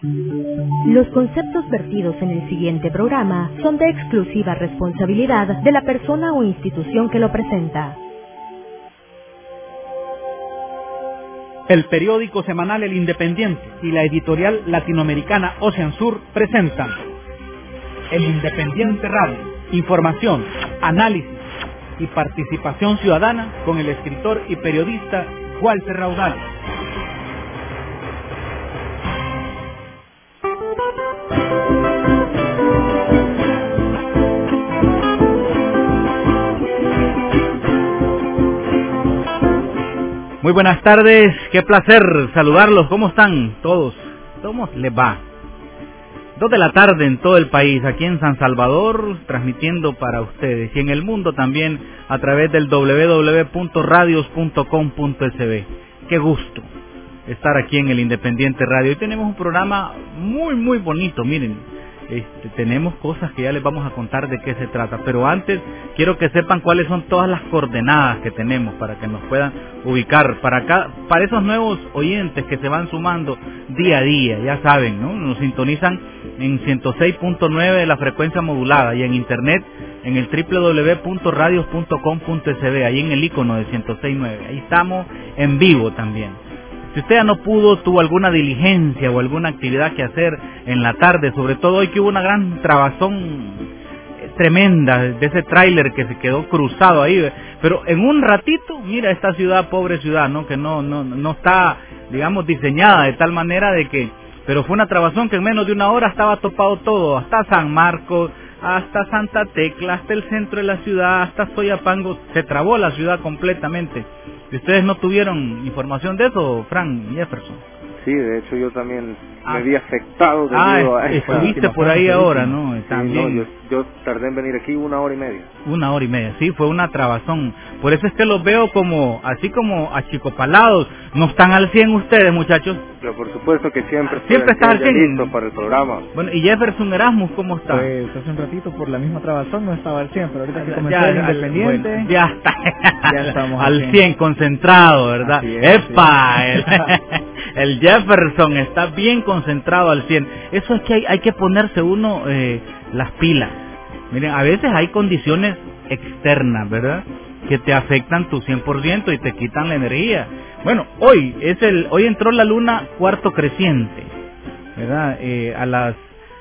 Los conceptos vertidos en el siguiente programa son de exclusiva responsabilidad de la persona o institución que lo presenta. El periódico semanal El Independiente y la editorial latinoamericana Ocean Sur presentan El Independiente Radio. Información, análisis y participación ciudadana con el escritor y periodista Walter Raudales. Muy buenas tardes, qué placer saludarlos. ¿Cómo están todos? ¿Cómo les va? 2 de la tarde en todo el país, aquí en San Salvador, transmitiendo para ustedes, y en el mundo también a través del www.radios.com.sb. Qué gusto estar aquí en el Independiente Radio. Hoy tenemos un programa muy bonito, miren. Tenemos cosas que ya les vamos a contar de qué se trata, pero antes quiero que sepan cuáles son todas las coordenadas que tenemos para que nos puedan ubicar para esos nuevos oyentes que se van sumando día a día. Ya saben, ¿no? Nos sintonizan en 106.9 de la frecuencia modulada y en internet en el www.radios.com.sb, ahí en el icono de 106.9. Ahí estamos en vivo también. Si usted ya no pudo, tuvo alguna diligencia o alguna actividad que hacer en la tarde, sobre todo hoy que hubo una gran trabazón tremenda de ese tráiler que se quedó cruzado ahí, pero en un ratito, mira esta ciudad, pobre ciudad, ¿no? Que no está, digamos, diseñada de tal manera de que, pero fue una trabazón que en menos de una hora estaba topado todo, hasta San Marcos, hasta Santa Tecla, hasta el centro de la ciudad, hasta Soyapango, se trabó la ciudad completamente. ¿Y ustedes no tuvieron información de eso, Frank Jefferson? Sí, de hecho yo también me vi afectado debido a eso. Estuviste por ahí ahora, ¿no? También. No, yo tardé en venir aquí 1 hora y media. 1 hora y media, sí, fue una trabazón. Por eso es que los veo así como achicopalados. No están al 100 ustedes, muchachos. Pero por supuesto que siempre estás al 100. Listo para el programa. Bueno, y Jefferson Erasmus, ¿cómo está? Pues hace un ratito por la misma trabazón no estaba al 100, pero ahorita que comenzó el Independiente... Bueno, ya está. Ya estamos al 100, concentrado, ¿verdad? ¡Epa! El Jefferson está bien concentrado al 100. Eso es que hay que ponerse uno las pilas. Miren, a veces hay condiciones externas, ¿verdad?, que te afectan tu 100% y te quitan la energía. Bueno, hoy entró la luna cuarto creciente, ¿verdad? A las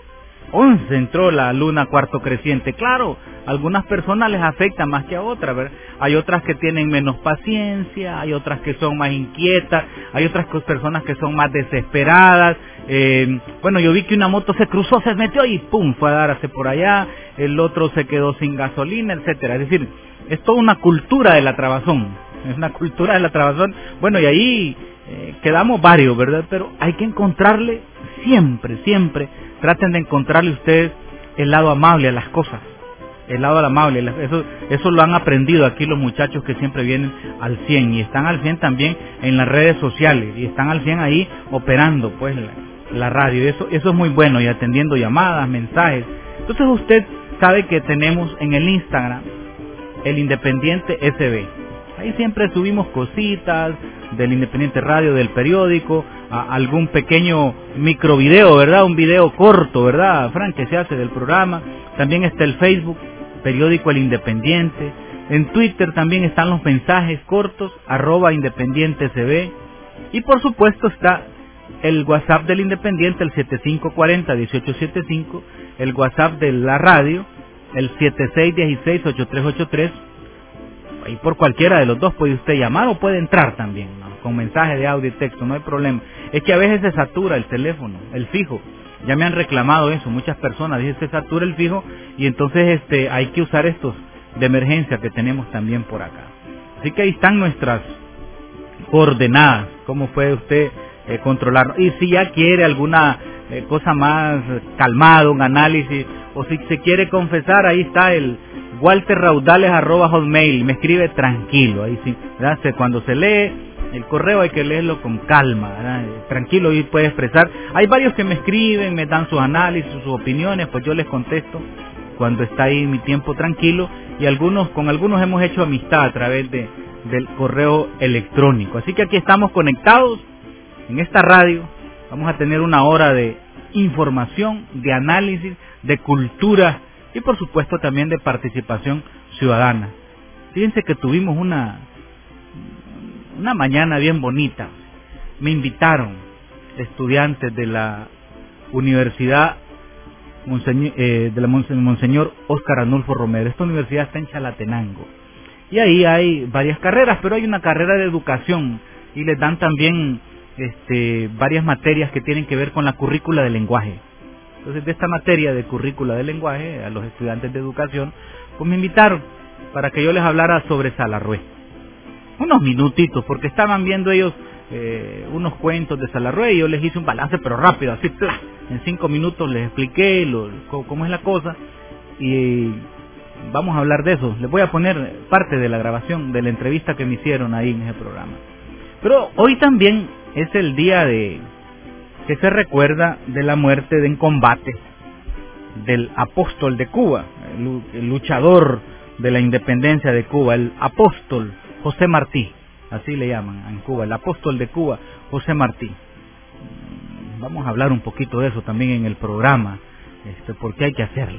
11 entró la luna cuarto creciente. Claro, a algunas personas les afecta más que a otras, ¿verdad? Hay otras que tienen menos paciencia, hay otras que son más inquietas, hay otras personas que son más desesperadas. Bueno, yo vi que una moto se cruzó, se metió y pum, fue a darse por allá, el otro se quedó sin gasolina, etcétera. Es decir, es toda una cultura de la trabazón, es una cultura de la trabazón. Bueno, y ahí quedamos varios, ¿verdad? Pero hay que encontrarle siempre, traten de encontrarle ustedes el lado amable a las cosas, el lado amable. Eso lo han aprendido aquí los muchachos que siempre vienen al 100 y están al 100 también en las redes sociales y están al 100 ahí operando pues la radio. Eso es muy bueno, y atendiendo llamadas, mensajes. Entonces usted sabe que tenemos en el Instagram el Independiente SB. Ahí siempre subimos cositas del Independiente Radio, del periódico, algún pequeño microvideo, ¿verdad? Un video corto, ¿verdad, Frank, que se hace del programa. También está el Facebook, periódico El Independiente. En Twitter también están los mensajes cortos, @IndependienteSB. Y por supuesto está el WhatsApp del Independiente, el 7540-1875, el WhatsApp de la radio, el 7616-8383. Ahí por cualquiera de los dos puede usted llamar o puede entrar también, ¿no?, con mensaje de audio y texto, no hay problema. Es que a veces se satura el teléfono, el fijo. Ya me han reclamado eso, muchas personas, dicen se satura el fijo y entonces hay que usar estos de emergencia que tenemos también por acá. Así que ahí están nuestras coordenadas, cómo puede usted controlar. Y si ya quiere alguna cosa más calmada, un análisis, o si se quiere confesar, ahí está el walterraudales@hotmail, me escribe tranquilo, ahí sí, ¿verdad? Cuando se lee el correo hay que leerlo con calma, ¿verdad? Tranquilo, y puede expresar. Hay varios que me escriben, me dan sus análisis, sus opiniones, pues yo les contesto cuando está ahí mi tiempo tranquilo, y con algunos hemos hecho amistad a través del correo electrónico. Así que aquí estamos conectados en esta radio. Vamos a tener una hora de información, de análisis, de cultura y por supuesto también de participación ciudadana. Fíjense que tuvimos una mañana bien bonita. Me invitaron estudiantes de la Universidad Monseñor Óscar Arnulfo Romero. Esta universidad está en Chalatenango. Y ahí hay varias carreras, pero hay una carrera de educación y les dan también varias materias que tienen que ver con la currícula del lenguaje. Entonces, de esta materia de currícula del lenguaje, a los estudiantes de educación, pues me invitaron para que yo les hablara sobre Salarrué. Unos minutitos, porque estaban viendo ellos unos cuentos de Salarrué y yo les hice un balance, pero rápido, así, ¡plá! En 5 minutos les expliqué cómo es la cosa y vamos a hablar de eso. Les voy a poner parte de la grabación de la entrevista que me hicieron ahí en ese programa. Pero hoy también es el día que se recuerda de la muerte en combate del apóstol de Cuba, el luchador de la independencia de Cuba, el apóstol José Martí, así le llaman en Cuba, el apóstol de Cuba, José Martí. Vamos a hablar un poquito de eso también en el programa, porque hay que hacerlo.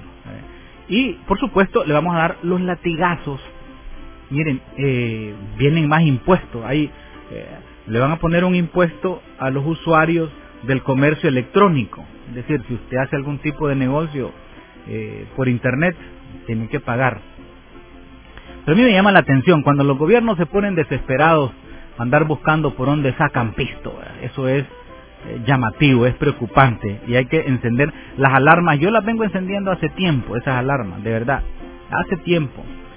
Y, por supuesto, le vamos a dar los latigazos. Miren, vienen más impuestos. Ahí le van a poner un impuesto a los usuarios del comercio electrónico. Es decir, si usted hace algún tipo de negocio por internet, tiene que pagar. Pero a mí me llama la atención, cuando los gobiernos se ponen desesperados a andar buscando por dónde sacan pisto, eso es llamativo, es preocupante y hay que encender las alarmas. Yo las vengo encendiendo hace tiempo, esas alarmas, de verdad, hace tiempo.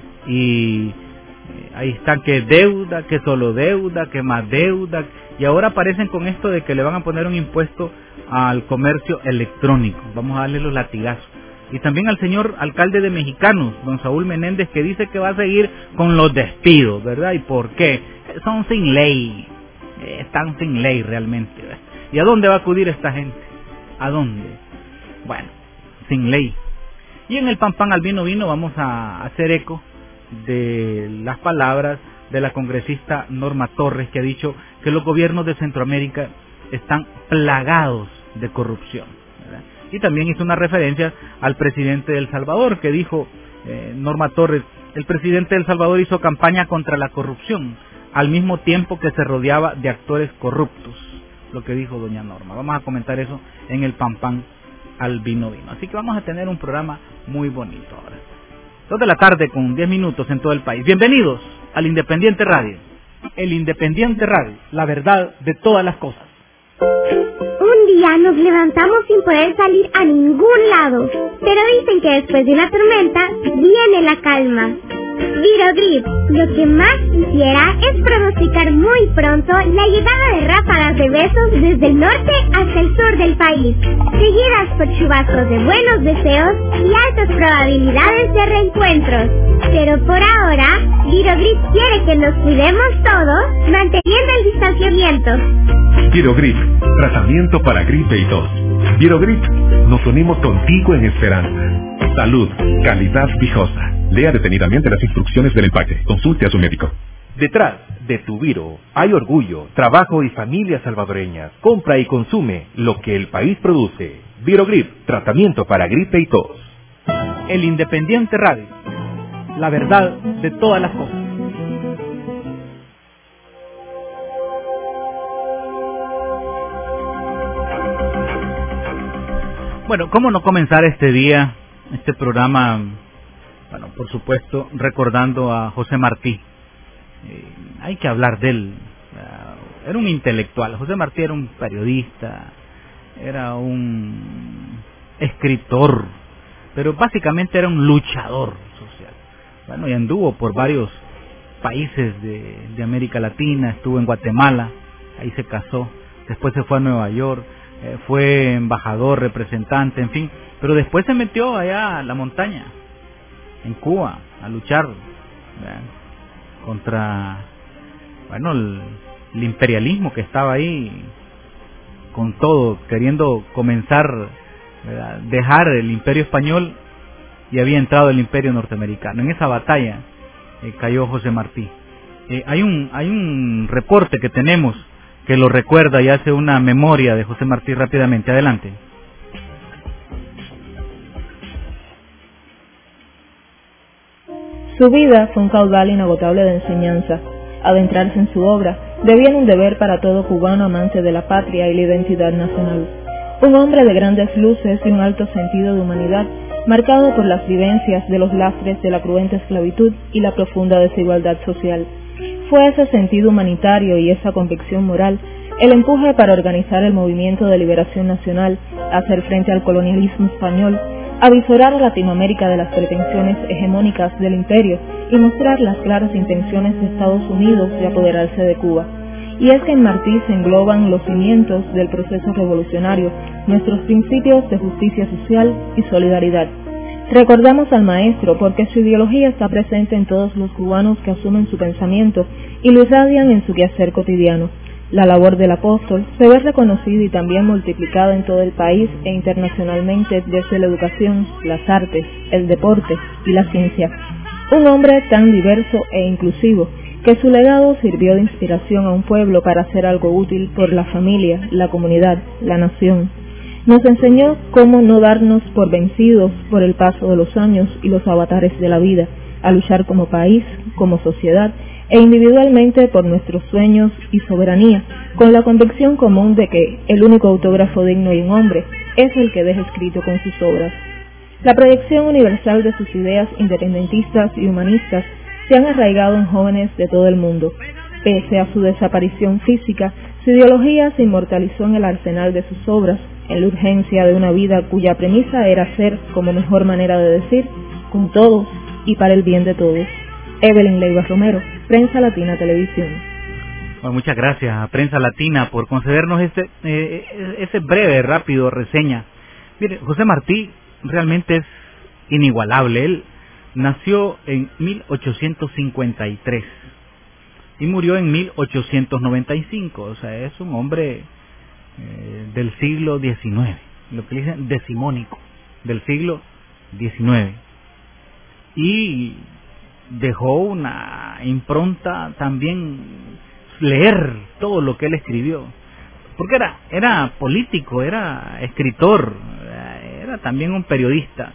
Y ahí están que deuda, que solo deuda, que más deuda, y ahora aparecen con esto de que le van a poner un impuesto al comercio electrónico. Vamos a darle los latigazos. Y también al señor alcalde de Mexicanos, don Saúl Menéndez, que dice que va a seguir con los despidos, ¿verdad? ¿Y por qué? Son sin ley, están sin ley realmente, ¿verdad? ¿Y a dónde va a acudir esta gente? ¿A dónde? Bueno, sin ley. Y en el Pan Pan al Vino Vino vamos a hacer eco de las palabras de la congresista Norma Torres, que ha dicho que los gobiernos de Centroamérica están plagados de corrupción, ¿verdad? Y también hizo una referencia al presidente de El Salvador, que dijo Norma Torres, el presidente de El Salvador hizo campaña contra la corrupción, al mismo tiempo que se rodeaba de actores corruptos, lo que dijo doña Norma. Vamos a comentar eso en el Pan Pan al Vino Vino. Así que vamos a tener un programa muy bonito ahora. 2 de la tarde con 10 minutos en todo el país. Bienvenidos al Independiente Radio. El Independiente Radio, la verdad de todas las cosas. Un día nos levantamos sin poder salir a ningún lado, pero dicen que después de una tormenta viene la calma. Virogrip, lo que más quisiera es pronosticar muy pronto la llegada de ráfagas de besos desde el norte hasta el sur del país, seguidas por chubascos de buenos deseos y altas probabilidades de reencuentros. Pero por ahora, Virogrip quiere que nos cuidemos todos, manteniendo el distanciamiento. Virogrip, tratamiento para gripe y tos. Virogrip, nos unimos contigo en esperanza. Salud, calidad Vijosa. Lea detenidamente las instrucciones del empaque. Consulte a su médico. Detrás de tu Viro hay orgullo, trabajo y familias salvadoreñas. Compra y consume lo que el país produce. Virogrip, tratamiento para gripe y tos. El Independiente Radio, la verdad de todas las cosas. Bueno, ¿cómo no comenzar este día, este programa? Bueno, por supuesto, recordando a José Martí. Hay que hablar de él. Era un intelectual. José Martí era un periodista, era un escritor, pero básicamente era un luchador social. Bueno, y anduvo por varios países de América Latina, estuvo en Guatemala, ahí se casó, después se fue a Nueva York, fue embajador, representante, en fin, pero después se metió allá a la montaña, en Cuba, a luchar, ¿verdad?, contra, bueno, el imperialismo que estaba ahí con todo, queriendo comenzar, ¿verdad?, dejar el imperio español, y había entrado el imperio norteamericano. En esa batalla cayó José Martí. Hay un reporte que tenemos que lo recuerda y hace una memoria de José Martí rápidamente. Adelante. Su vida fue un caudal inagotable de enseñanza. Adentrarse en su obra debía un deber para todo cubano amante de la patria y la identidad nacional. Un hombre de grandes luces y un alto sentido de humanidad, marcado por las vivencias de los lastres de la cruenta esclavitud y la profunda desigualdad social. Fue ese sentido humanitario y esa convicción moral el empuje para organizar el movimiento de liberación nacional, hacer frente al colonialismo español, avisorar a Latinoamérica de las pretensiones hegemónicas del imperio y mostrar las claras intenciones de Estados Unidos de apoderarse de Cuba. Y es que en Martí se engloban los cimientos del proceso revolucionario, nuestros principios de justicia social y solidaridad. Recordamos al maestro porque su ideología está presente en todos los cubanos que asumen su pensamiento y lo irradian en su quehacer cotidiano. La labor del apóstol se ve reconocida y también multiplicada en todo el país e internacionalmente desde la educación, las artes, el deporte y la ciencia. Un hombre tan diverso e inclusivo que su legado sirvió de inspiración a un pueblo para hacer algo útil por la familia, la comunidad, la nación. Nos enseñó cómo no darnos por vencidos por el paso de los años y los avatares de la vida, a luchar como país, como sociedad e individualmente por nuestros sueños y soberanía, con la convicción común de que el único autógrafo digno de un hombre es el que deja escrito con sus obras. La proyección universal de sus ideas independentistas y humanistas se han arraigado en jóvenes de todo el mundo. Pese a su desaparición física, su ideología se inmortalizó en el arsenal de sus obras, en la urgencia de una vida cuya premisa era ser, como mejor manera de decir, con todos y para el bien de todos. Evelyn Leiva Romero, Prensa Latina Televisión. Bueno, muchas gracias a Prensa Latina por concedernos ese breve, rápido reseña. Mire, José Martí realmente es inigualable. Él nació en 1853 y murió en 1895. O sea, es un hombre del siglo XIX, lo que le dicen decimónico, del siglo XIX. Y dejó una impronta también, leer todo lo que él escribió, porque era político, era escritor, era también un periodista.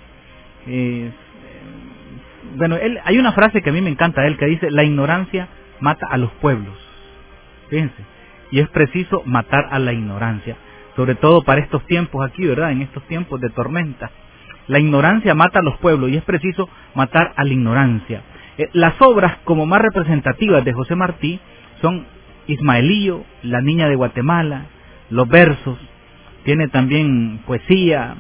Bueno, hay una frase que a mí me encanta de él que dice: la ignorancia mata a los pueblos. Fíjense, y es preciso matar a la ignorancia, sobre todo para estos tiempos aquí, ¿verdad? En estos tiempos de tormenta. La ignorancia mata a los pueblos y es preciso matar a la ignorancia. Las obras como más representativas de José Martí son Ismaelillo, La Niña de Guatemala, los versos, tiene también poesía.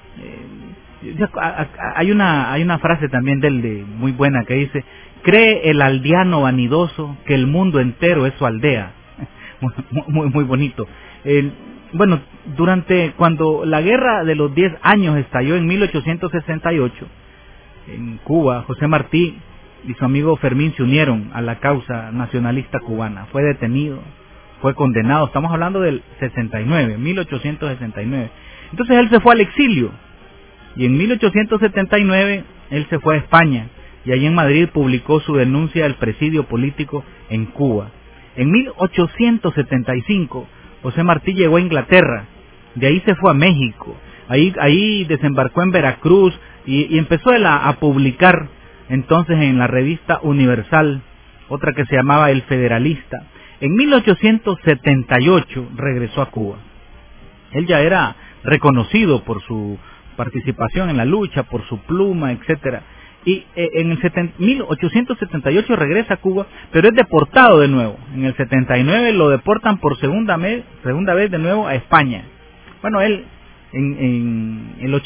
Hay una frase también de él muy buena que dice: cree el aldeano vanidoso que el mundo entero es su aldea. Muy bonito. Bueno, cuando la guerra de los 10 años estalló en 1868 en Cuba, José Martí y su amigo Fermín se unieron a la causa nacionalista cubana. Fue detenido, fue condenado. Estamos hablando del 69, 1869. Entonces él se fue al exilio y en 1879 él se fue a España y allí en Madrid publicó su denuncia del presidio político en Cuba. En 1875 José Martí llegó a Inglaterra, de ahí se fue a México, ahí desembarcó en Veracruz y empezó a publicar entonces en la revista Universal, otra que se llamaba El Federalista. En 1878 regresó a Cuba. Él ya era reconocido por su participación en la lucha, por su pluma, etcétera. Y en el 1878 regresa a Cuba, pero es deportado de nuevo. En el 79 lo deportan por segunda vez de nuevo a España. Bueno, él en el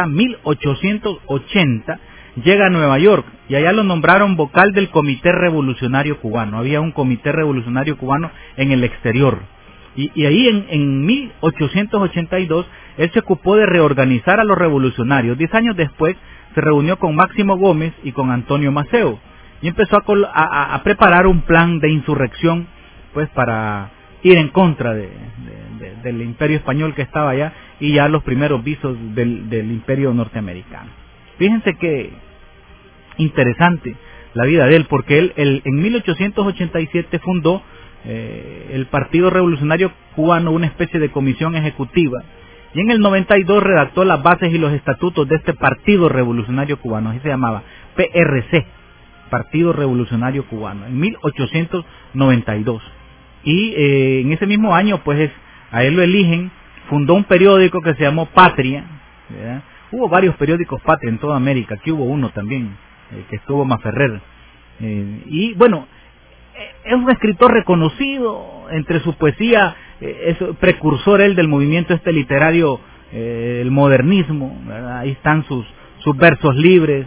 1880, llega a Nueva York y allá lo nombraron vocal del Comité Revolucionario Cubano. Había un Comité Revolucionario Cubano en el exterior. Y ahí en 1882 él se ocupó de reorganizar a los revolucionarios. 10 años después se reunió con Máximo Gómez y con Antonio Maceo y empezó a preparar un plan de insurrección, pues, para ir en contra del imperio español que estaba allá y ya los primeros visos del imperio norteamericano. Fíjense qué interesante la vida de él, porque él en 1887 fundó el Partido Revolucionario Cubano, una especie de comisión ejecutiva, y en el 92 redactó las bases y los estatutos de este Partido Revolucionario Cubano, así se llamaba, PRC, Partido Revolucionario Cubano, en 1892. Y en ese mismo año, pues, a él lo eligen, fundó un periódico que se llamó Patria, ¿verdad? Hubo varios periódicos Patria en toda América, aquí hubo uno también, que estuvo Maferrer. Y bueno, es un escritor reconocido, entre su poesía, es precursor él del movimiento literario, el modernismo, ¿verdad? Ahí están sus versos libres,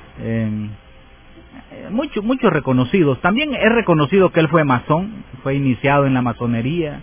muchos reconocidos. También es reconocido que él fue masón, fue iniciado en la masonería,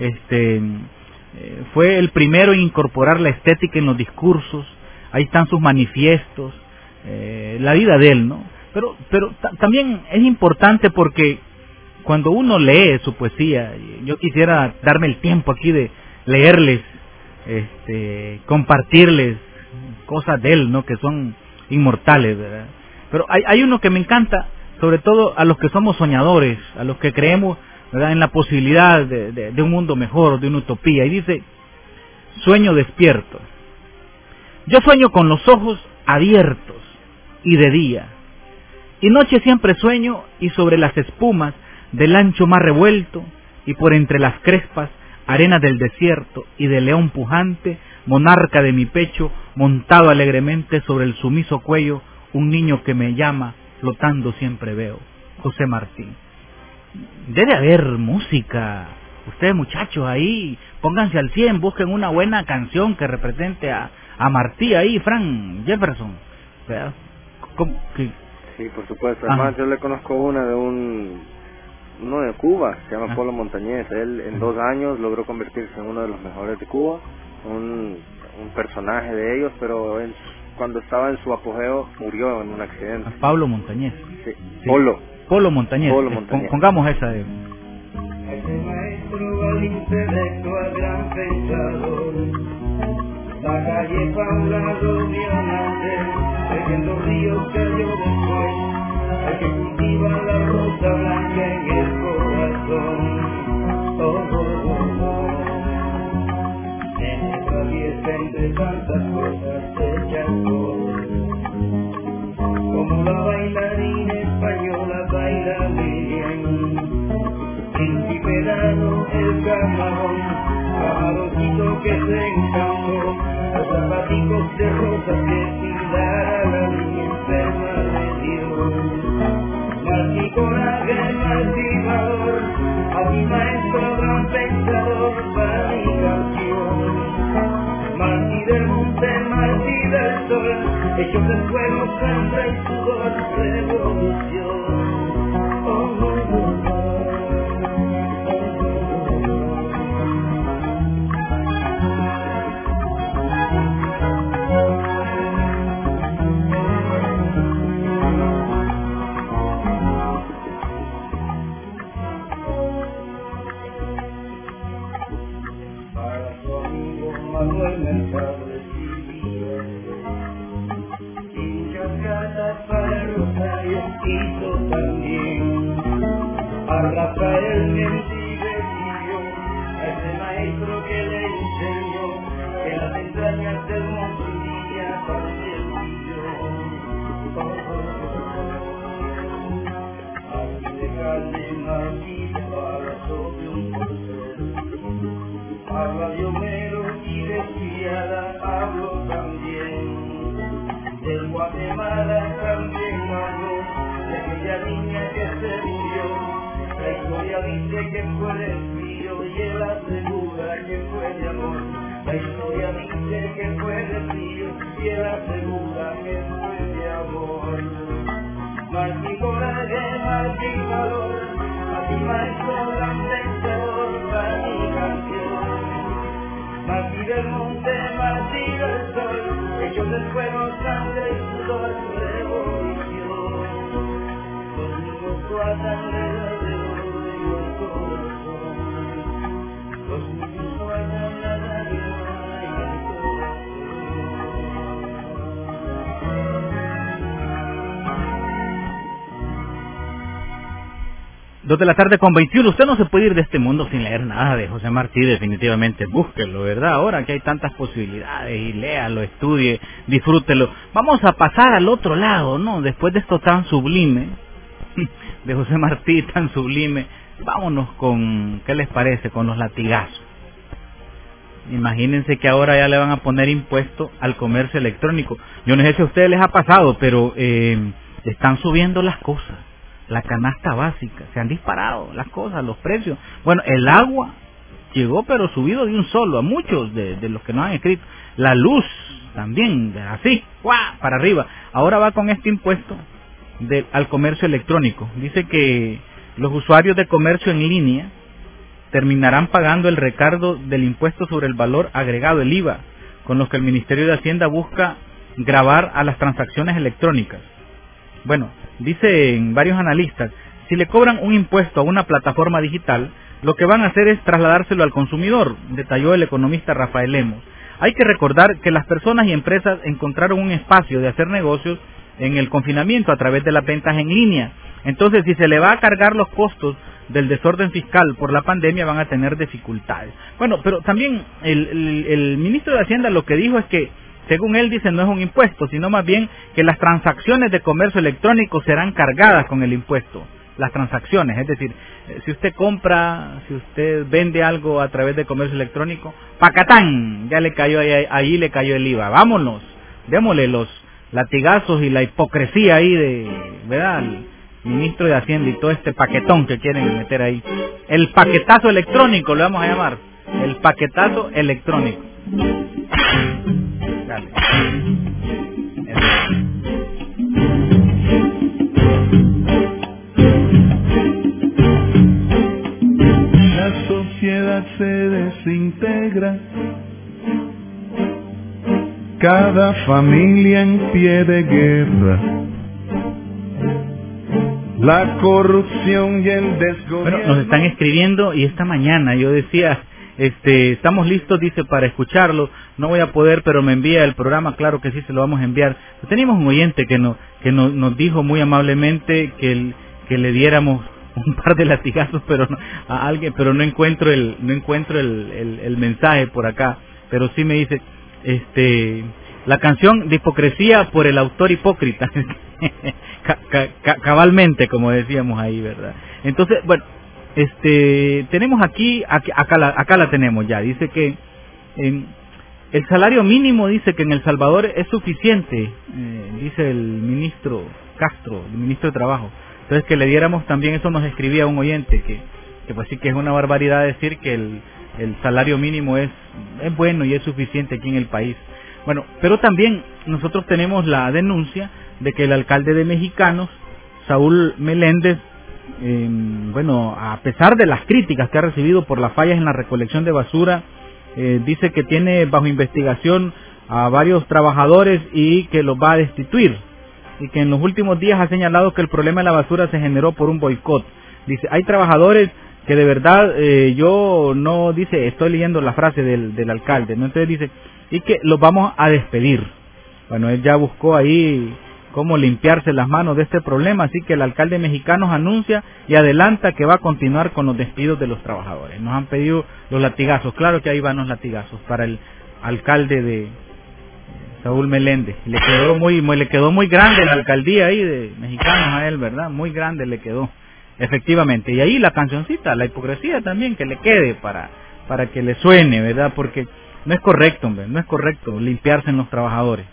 fue el primero en incorporar la estética en los discursos. Ahí están sus manifiestos, la vida de él, ¿no? Pero también es importante porque cuando uno lee su poesía, yo quisiera darme el tiempo aquí de leerles, compartirles cosas de él, ¿no? Que son inmortales, ¿verdad? Pero hay uno que me encanta, sobre todo a los que somos soñadores, a los que creemos, ¿verdad?, en la posibilidad de un mundo mejor, de una utopía. Y dice: sueño despierto. Yo sueño con los ojos abiertos y de día, y noche siempre sueño, y sobre las espumas del ancho mar revuelto, y por entre las crespas arenas del desierto, y del león pujante, monarca de mi pecho, montado alegremente sobre el sumiso cuello, un niño que me llama, flotando siempre veo. José Martí. Debe haber música. Ustedes, muchachos, ahí, pónganse al 100, busquen una buena canción que represente a Martí ahí, Fran Jefferson, ¿verdad? Sí, por supuesto. Además, yo le conozco una de uno de Cuba, se llama Polo Montañés. Él en 2 años logró convertirse en uno de los mejores de Cuba, un personaje de ellos, pero cuando estaba en su apogeo murió en un accidente. Pablo Montañés. Sí. Polo Montañés. Montañés. Pongamos esa de... Ese maestro al intelectual gran pensador, la calle Paula lo vio nacer, el que en los ríos cayó después, el que cultiva la rosa blanca en el corazón. En esta fiesta entre tantas cosas hechas por, como la bailarina española baila muy bien. Principedado el camaroncito que se encantó, los zapaticos de rosas que Pilar a la niña enferma le dio. Martí coraje, Martí valor, a mi maestro gran pensador para mi canción. Martí del monte, Martí del sol, hechos de fuego, sangre y sudor, revolución. Manuel Mercado escribió, y muchas cartas para el Rosario hizo también. A Rafael Mendive siguió, a ese maestro que le enseñó que las entrañas del mundo un día también vivió. Así de carne Martí para sobre un porcel, habla de Homero y de Criada hablo también, del Guatemala también hablo, de aquella niña que se murió. La historia dice que fue de frío y él asegura que fue de amor. La historia dice que fue de frío y él asegura que fue de amor. Martí coraje, Martí valor, a mi maestro gran pensador para mi canción. Martí del monte, Martí del sol, hechos de fuego, sangre y sudor, revolución. Los niños guardan de la de oro en el corazón. Los niños guardan la de oro en el corazón. 2 de la tarde con 21. Usted no se puede ir de este mundo sin leer nada de José Martí, definitivamente. Búsquelo, ¿verdad? Ahora que hay tantas posibilidades, y léalo, estudie, disfrútelo. Vamos a pasar al otro lado, ¿no? Después de esto tan sublime, de José Martí tan sublime. Vámonos con, ¿qué les parece? Con los latigazos. Imagínense que ahora ya le van a poner impuesto al comercio electrónico. Yo no sé si a ustedes les ha pasado, pero están subiendo las cosas. La canasta básica, se han disparado las cosas, los precios. Bueno, el agua llegó pero subido de un solo, a muchos de los que nos han escrito. La luz también, así, ¡guau!, para arriba. Ahora va con este impuesto al comercio electrónico. Dice que los usuarios de comercio en línea terminarán pagando el recargo del impuesto sobre el valor agregado, el IVA, con los que el Ministerio de Hacienda busca gravar a las transacciones electrónicas. Bueno, dicen varios analistas, si le cobran un impuesto a una plataforma digital, lo que van a hacer es trasladárselo al consumidor, detalló el economista Rafael Lemos. Hay que recordar que las personas y empresas encontraron un espacio de hacer negocios en el confinamiento a través de las ventas en línea. Entonces, si se le va a cargar los costos del desorden fiscal por la pandemia, van a tener dificultades. Bueno, pero también el ministro de Hacienda lo que dijo es que, según él dice, no es un impuesto, sino más bien que las transacciones de comercio electrónico serán cargadas con el impuesto. Las transacciones, es decir, si usted compra, si usted vende algo a través de comercio electrónico, ¡pacatán!, ya le cayó ahí le cayó el IVA. Vámonos, démosle los latigazos y la hipocresía ahí de, ¿verdad?, al ministro de Hacienda y todo este paquetón que quieren meter ahí. El paquetazo electrónico, le vamos a llamar. El paquetazo electrónico. Dale. La sociedad se desintegra, cada familia en pie de guerra, la corrupción y el desgobierno. Bueno, nos están escribiendo y esta mañana yo decía, estamos listos, dice, para escucharlo. No voy a poder, pero me envía el programa. Claro que sí, se lo vamos a enviar. Teníamos un oyente que nos dijo muy amablemente que le diéramos un par de latigazos, pero no, a alguien, pero no encuentro el mensaje por acá. Pero sí me dice, la canción de hipocresía por el autor hipócrita. Cabalmente, como decíamos ahí, ¿verdad? Entonces, bueno, tenemos acá la tenemos ya. Dice que el salario mínimo, dice que en El Salvador es suficiente, dice el ministro Castro, el ministro de Trabajo. Entonces, que le diéramos también, eso nos escribía un oyente, que pues sí que es una barbaridad decir que el salario mínimo es bueno y es suficiente aquí en el país. Bueno, pero también nosotros tenemos la denuncia de que el alcalde de Mexicanos, Saúl Meléndez, bueno, a pesar de las críticas que ha recibido por las fallas en la recolección de basura, dice que tiene bajo investigación a varios trabajadores y que los va a destituir, y que en los últimos días ha señalado que el problema de la basura se generó por un boicot. Dice, hay trabajadores que de verdad, yo no, dice, estoy leyendo la frase del alcalde, ¿no? Entonces dice, y que los vamos a despedir. Bueno, él ya buscó ahí cómo limpiarse las manos de este problema, así que el alcalde Mexicanos anuncia y adelanta que va a continuar con los despidos de los trabajadores. Nos han pedido los latigazos, claro que ahí van los latigazos para el alcalde de Saúl Meléndez. Le quedó muy grande la alcaldía ahí de Mexicanos a él, ¿verdad? Muy grande le quedó, efectivamente. Y ahí la cancioncita, la hipocresía también, que le quede para que le suene, ¿verdad? Porque no es correcto, hombre, no es correcto limpiarse en los trabajadores.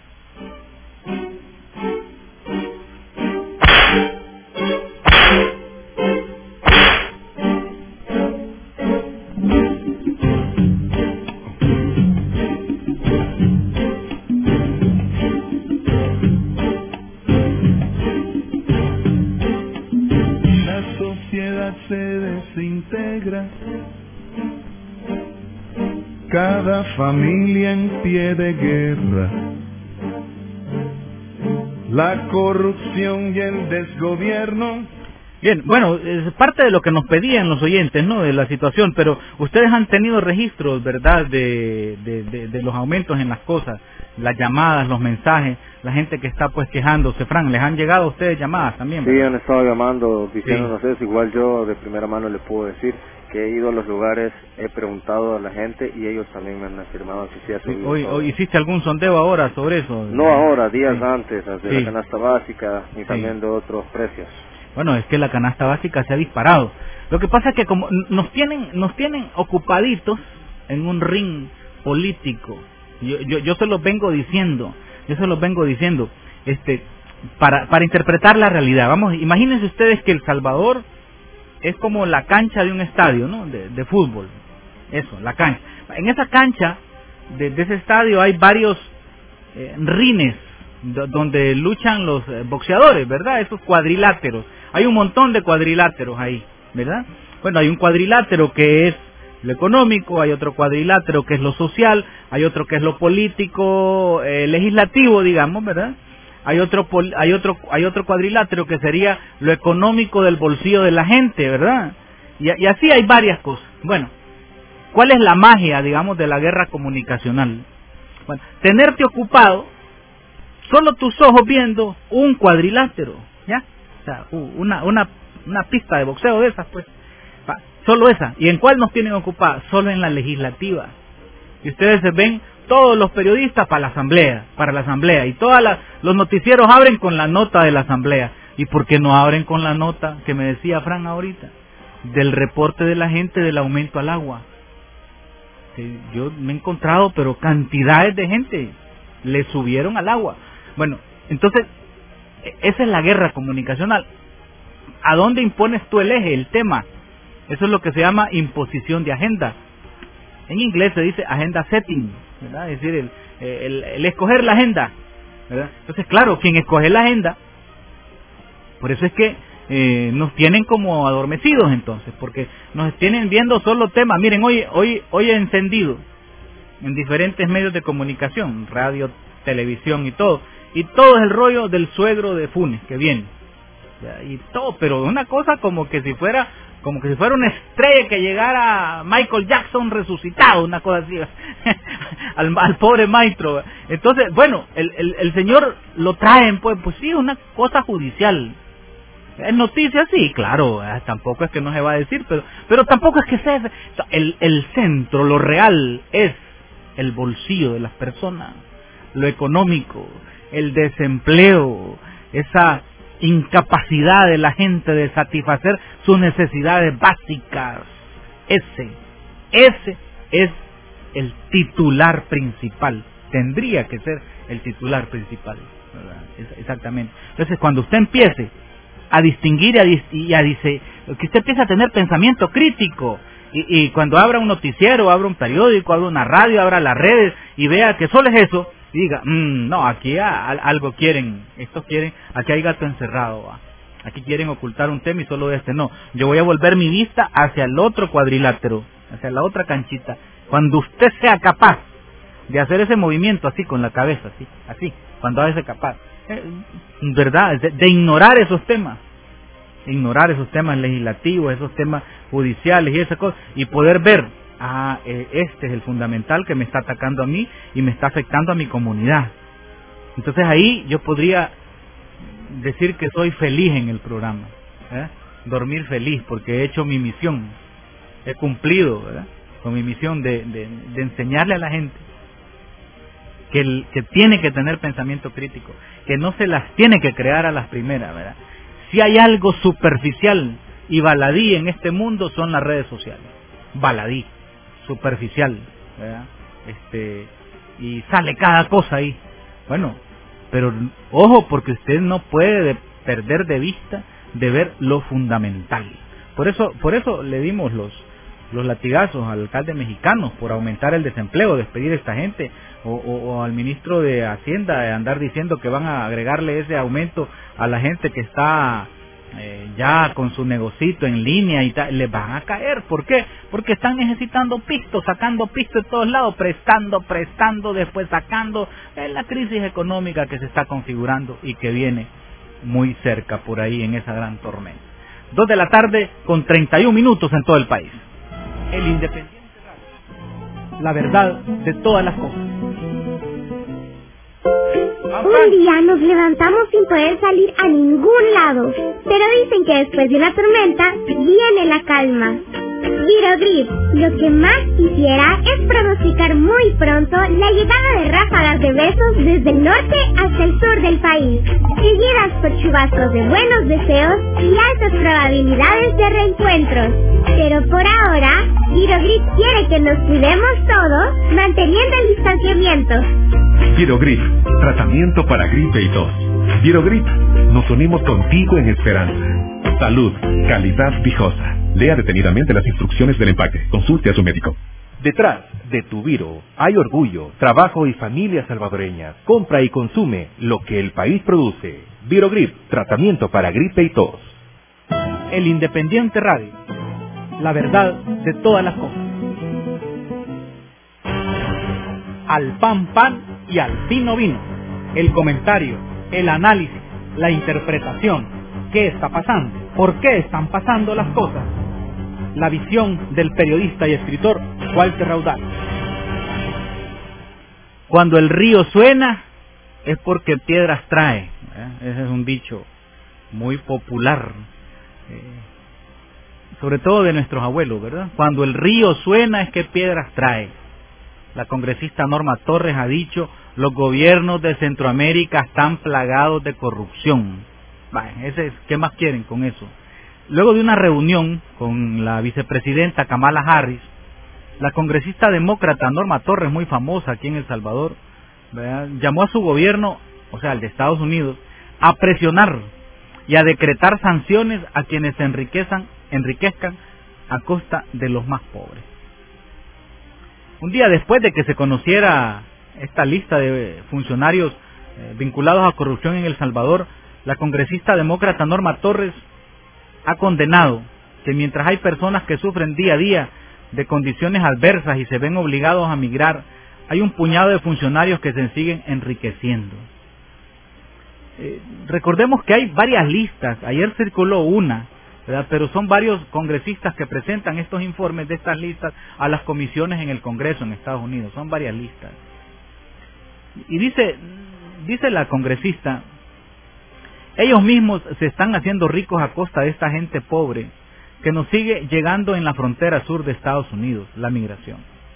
Se desintegra, cada familia en pie de guerra, la corrupción y el desgobierno. Bien, bueno, es parte de lo que nos pedían los oyentes, ¿no?, de la situación, pero ustedes han tenido registros, ¿verdad?, de los aumentos en las cosas, las llamadas, los mensajes, la gente que está pues quejándose. Fran, ¿les han llegado a ustedes llamadas también, ¿verdad? Sí, han estado llamando, diciéndonos eso. Igual yo de primera mano le puedo decir que he ido a los lugares, he preguntado a la gente y ellos también me han afirmado que sí ha subido. ¿Hoy hiciste algún sondeo ahora sobre eso? No ahora, días antes, de la canasta básica y también de otros precios. Bueno, es que la canasta básica se ha disparado. Lo que pasa es que como nos tienen ocupaditos en un ring político. Yo se los vengo diciendo, para interpretar la realidad. Vamos, imagínense ustedes que El Salvador es como la cancha de un estadio, ¿no? De fútbol. Eso, la cancha. En esa cancha de ese estadio hay varios rines donde luchan los boxeadores, ¿verdad? Esos cuadriláteros. Hay un montón de cuadriláteros ahí, ¿verdad? Bueno, hay un cuadrilátero que es lo económico, hay otro cuadrilátero que es lo social, hay otro que es lo político, legislativo, digamos, ¿verdad? Hay otro cuadrilátero que sería lo económico del bolsillo de la gente, ¿verdad? Y así hay varias cosas. Bueno, ¿cuál es la magia, digamos, de la guerra comunicacional? Bueno, tenerte ocupado, solo tus ojos viendo un cuadrilátero, ¿ya? O sea, una pista de boxeo de esas, pues. Solo esa. ¿Y en cuál nos tienen ocupados? Solo en la legislativa. Y ustedes se ven todos los periodistas para la asamblea. Y todos los noticieros abren con la nota de la asamblea. ¿Y por qué no abren con la nota que me decía Fran ahorita? Del reporte de la gente del aumento al agua. Sí, yo me he encontrado, pero cantidades de gente le subieron al agua. Bueno, entonces, esa es la guerra comunicacional. ¿A dónde impones tú el eje, el tema? Eso es lo que se llama imposición de agenda. En inglés se dice agenda setting, ¿verdad? Es decir, el escoger la agenda, ¿verdad? Entonces, claro, quien escoge la agenda, por eso es que nos tienen como adormecidos entonces, porque nos tienen viendo solo temas. Miren, hoy he encendido en diferentes medios de comunicación, radio, televisión y todo es el rollo del suegro de Funes que viene, ¿ya? Y todo, pero una cosa como que si fuera una estrella que llegara Michael Jackson resucitado, una cosa así, al pobre maestro. Entonces, bueno, el señor lo traen, pues sí, es una cosa judicial. ¿Es noticia? Sí, claro, tampoco es que no se va a decir, pero tampoco es que sea el centro, lo real es el bolsillo de las personas, lo económico, el desempleo, esa incapacidad de la gente de satisfacer sus necesidades básicas. Ese es el titular principal, tendría que ser el titular principal, ¿verdad? Exactamente. Entonces, cuando usted empiece a distinguir que usted empieza a tener pensamiento crítico, y cuando abra un noticiero, abra un periódico, abra una radio, abra las redes y vea que solo es eso, y diga, no, aquí algo quieren, aquí hay gato encerrado, ¿va? Aquí quieren ocultar un tema y solo no, yo voy a volver mi vista hacia el otro cuadrilátero, hacia la otra canchita. Cuando usted sea capaz de hacer ese movimiento así con la cabeza, así, cuando haga capaz, ¿verdad? De ignorar esos temas legislativos, esos temas judiciales y esas cosas, y poder ver, este es el fundamental que me está atacando a mí y me está afectando a mi comunidad. Entonces ahí yo podría decir que soy feliz en el programa, dormir feliz, porque he hecho mi misión, he cumplido, ¿verdad?, con mi misión de enseñarle a la gente que tiene que tener pensamiento crítico, que no se las tiene que crear a las primeras, ¿verdad? Si hay algo superficial y baladí en este mundo, son las redes sociales. Baladí, superficial, ¿verdad? Y sale cada cosa ahí. Bueno, pero ojo, porque usted no puede perder de vista de ver lo fundamental. Por eso le dimos los latigazos al alcalde mexicano por aumentar el desempleo, despedir a esta gente, o al ministro de Hacienda de andar diciendo que van a agregarle ese aumento a la gente que está ya con su negocito en línea y tal. Les van a caer. ¿Por qué? Porque están necesitando pistos, sacando pistos de todos lados, prestando, después sacando. La crisis económica que se está configurando y que viene muy cerca por ahí en esa gran tormenta. 2 de la tarde con 31 minutos en todo el país. El Independiente Radio, la verdad de todas las cosas. Un día nos levantamos sin poder salir a ningún lado, pero dicen que después de una tormenta viene la calma. Virogrip, lo que más quisiera es pronosticar muy pronto la llegada de ráfagas de besos desde el norte hasta el sur del país, seguidas por chubascos de buenos deseos y altas probabilidades de reencuentros. Pero por ahora, Virogrip quiere que nos cuidemos todos, manteniendo el distanciamiento. Virogrip, tratamiento para gripe y tos. Virogrip, nos unimos contigo en esperanza. Salud, calidad Vijosa. Lea detenidamente las instrucciones del empaque. Consulte a su médico. Detrás de tu Viro hay orgullo, trabajo y familias salvadoreñas. Compra y consume lo que el país produce. Virogrip, tratamiento para gripe y tos. El Independiente Radio, la verdad de todas las cosas. Al pan pan y al vino vino. El comentario, el análisis, la interpretación. ¿Qué está pasando? ¿Por qué están pasando las cosas? La visión del periodista y escritor Walter Raudal. Cuando el río suena es porque piedras trae. Ese es un dicho muy popular, sobre todo de nuestros abuelos, ¿verdad? Cuando el río suena es que piedras trae. La congresista Norma Torres ha dicho: los gobiernos de Centroamérica están plagados de corrupción. ¿Qué más quieren con eso? Luego de una reunión con la vicepresidenta Kamala Harris, la congresista demócrata Norma Torres, muy famosa aquí en El Salvador, ¿verdad?, llamó a su gobierno, o sea, al de Estados Unidos, a presionar y a decretar sanciones a quienes se enriquezcan a costa de los más pobres. Un día después de que se conociera esta lista de funcionarios vinculados a corrupción en El Salvador, la congresista demócrata Norma Torres ha condenado que mientras hay personas que sufren día a día de condiciones adversas y se ven obligados a migrar, hay un puñado de funcionarios que se siguen enriqueciendo. Recordemos que hay varias listas, ayer circuló una, ¿verdad?, pero son varios congresistas que presentan estos informes de estas listas a las comisiones en el Congreso en Estados Unidos, son varias listas. Y dice la congresista: ellos mismos se están haciendo ricos a costa de esta gente pobre que nos sigue llegando en la frontera sur de Estados Unidos, la migración.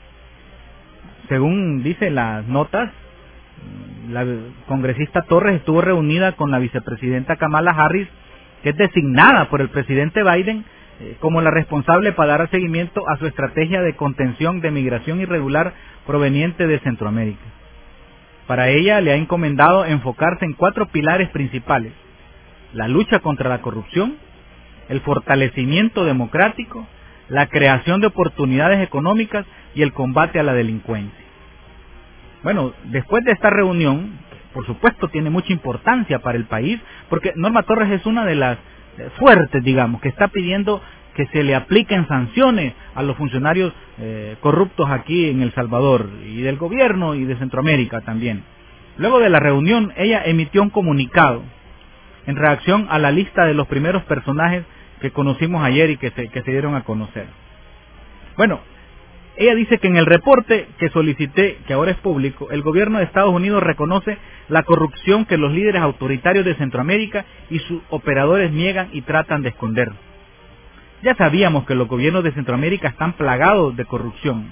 Según dice las notas, la congresista Torres estuvo reunida con la vicepresidenta Kamala Harris, que es designada por el presidente Biden como la responsable para dar seguimiento a su estrategia de contención de migración irregular proveniente de Centroamérica. Para ella le ha encomendado enfocarse en 4 pilares principales: la lucha contra la corrupción, el fortalecimiento democrático, la creación de oportunidades económicas y el combate a la delincuencia. Bueno, después de esta reunión, por supuesto tiene mucha importancia para el país, porque Norma Torres es una de las fuertes, digamos, que está pidiendo que se le apliquen sanciones a los funcionarios corruptos aquí en El Salvador, y del gobierno y de Centroamérica también. Luego de la reunión, ella emitió un comunicado en reacción a la lista de los primeros personajes que conocimos ayer y que se dieron a conocer. Bueno, ella dice que en el reporte que solicité, que ahora es público, el gobierno de Estados Unidos reconoce la corrupción que los líderes autoritarios de Centroamérica y sus operadores niegan y tratan de esconder. Ya sabíamos que los gobiernos de Centroamérica están plagados de corrupción.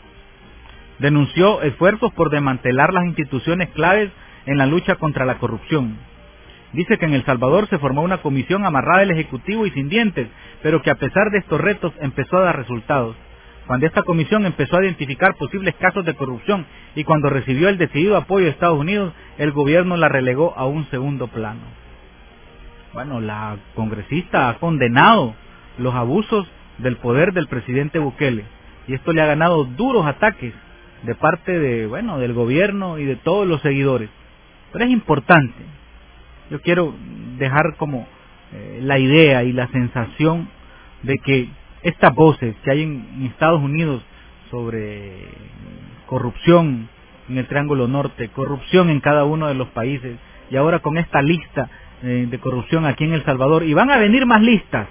Denunció esfuerzos por desmantelar las instituciones claves en la lucha contra la corrupción. Dice que en El Salvador se formó una comisión amarrada del Ejecutivo y sin dientes, pero que a pesar de estos retos empezó a dar resultados. Cuando esta comisión empezó a identificar posibles casos de corrupción y cuando recibió el decidido apoyo de Estados Unidos, el gobierno la relegó a un segundo plano. Bueno, la congresista ha condenado los abusos del poder del presidente Bukele, y esto le ha ganado duros ataques de parte del gobierno y de todos los seguidores. Pero es importante, yo quiero dejar como la idea y la sensación de que estas voces que hay en Estados Unidos sobre corrupción en el Triángulo Norte, corrupción en cada uno de los países, y ahora con esta lista de corrupción aquí en El Salvador, y van a venir más listas,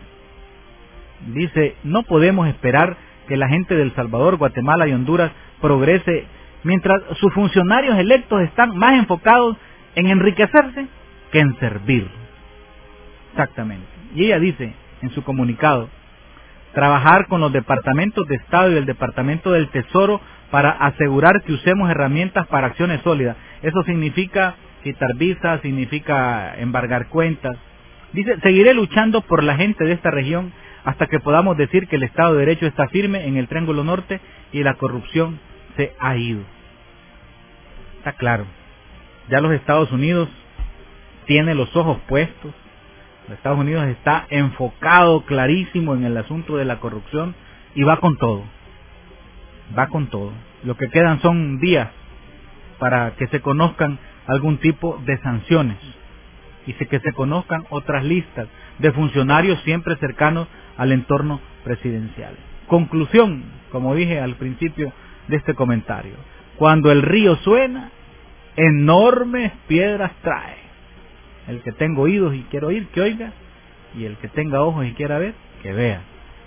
dice: no podemos esperar que la gente de El Salvador, Guatemala y Honduras progrese mientras sus funcionarios electos están más enfocados en enriquecerse que en servir. Exactamente. Y ella dice en su comunicado: trabajar con los departamentos de Estado y el Departamento del Tesoro para asegurar que usemos herramientas para acciones sólidas. Eso significa quitar visas, significa embargar cuentas. Dice, seguiré luchando por la gente de esta región hasta que podamos decir que el Estado de Derecho está firme en el Triángulo Norte y la corrupción se ha ido. Está claro. Ya los Estados Unidos tiene los ojos puestos. Los Estados Unidos está enfocado clarísimo en el asunto de la corrupción y va con todo. Va con todo. Lo que quedan son días para que se conozcan algún tipo de sanciones y que se conozcan otras listas de funcionarios siempre cercanos al entorno presidencial. Conclusión, como dije al principio de este comentario, cuando el río suena, enormes piedras trae. El que tenga oídos y quiera oír, que oiga, y el que tenga ojos y quiera ver, que vea.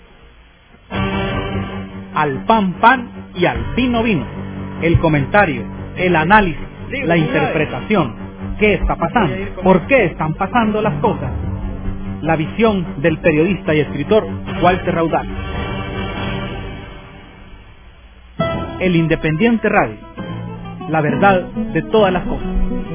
Al pan pan y al vino vino. El comentario, el análisis, la interpretación. ¿Qué está pasando? ¿Por qué están pasando las cosas? La visión del periodista y escritor Walter Raudal. El Independiente Radio. La verdad de todas las cosas.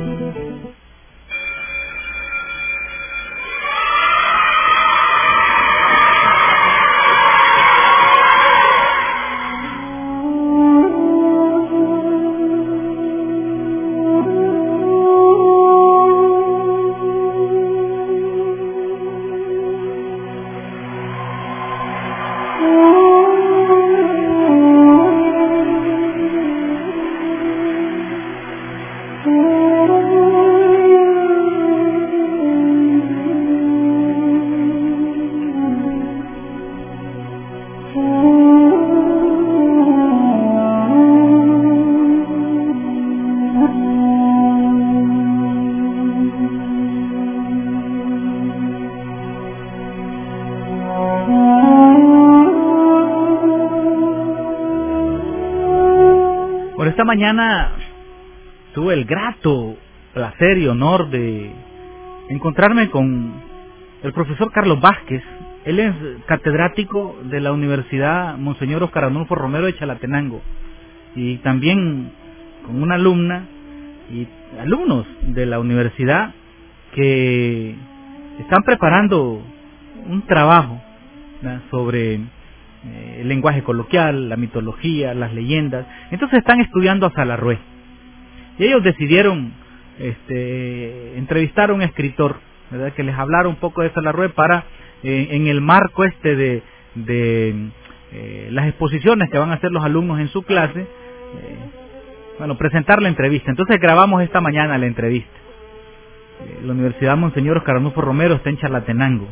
Esta mañana tuve el grato placer y honor de encontrarme con el profesor Carlos Vázquez. Él es catedrático de la Universidad Monseñor Óscar Arnulfo Romero de Chalatenango y también con una alumna y alumnos de la universidad que están preparando un trabajo, ¿no?, sobre el lenguaje coloquial, la mitología, las leyendas. Entonces están estudiando a Salarrué y ellos decidieron entrevistar a un escritor, ¿verdad?, que les hablara un poco de Salarrué para en el marco de las exposiciones que van a hacer los alumnos en su clase, presentar la entrevista. Entonces grabamos esta mañana la entrevista. La Universidad Monseñor Óscar Arnulfo Romero está en Chalatenango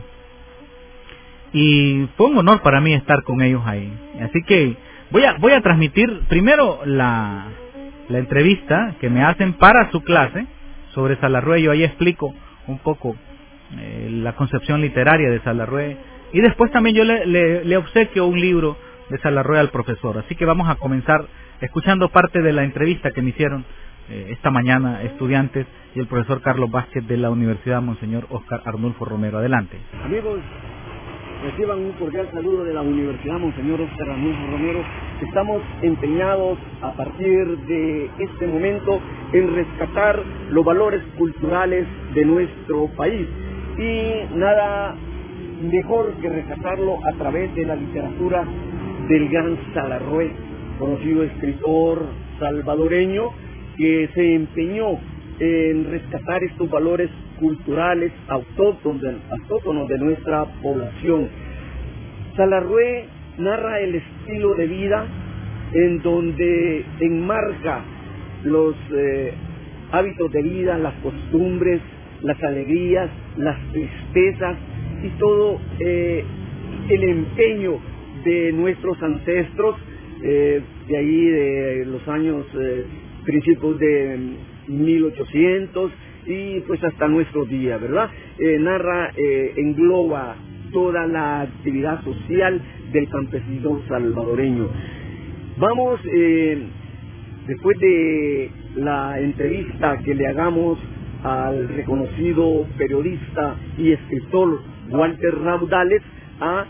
y fue un honor para mí estar con ellos ahí. Así que voy a transmitir primero la entrevista que me hacen para su clase sobre Salarrué. Yo ahí explico un poco la concepción literaria de Salarrué y después también yo le obsequio un libro de Salarrué al profesor. Así que vamos a comenzar escuchando parte de la entrevista que me hicieron esta mañana estudiantes y el profesor Carlos Vázquez de la Universidad Monseñor Óscar Arnulfo Romero. Adelante. Amigos, reciban un cordial saludo de la Universidad Monseñor Óscar Arnulfo Romero. Estamos empeñados a partir de este momento en rescatar los valores culturales de nuestro país y nada mejor que rescatarlo a través de la literatura del gran Salarrué, conocido escritor salvadoreño que se empeñó en rescatar estos valores culturales autóctonos de nuestra población. Salarrué narra el estilo de vida en donde enmarca los hábitos de vida, las costumbres, las alegrías, las tristezas y todo el empeño de nuestros ancestros, de ahí de los años principios de 1800 y pues hasta nuestro día, ¿verdad? Engloba toda la actividad social del campesino salvadoreño. Vamos, después de la entrevista que le hagamos al reconocido periodista y escritor Walter Raudales, a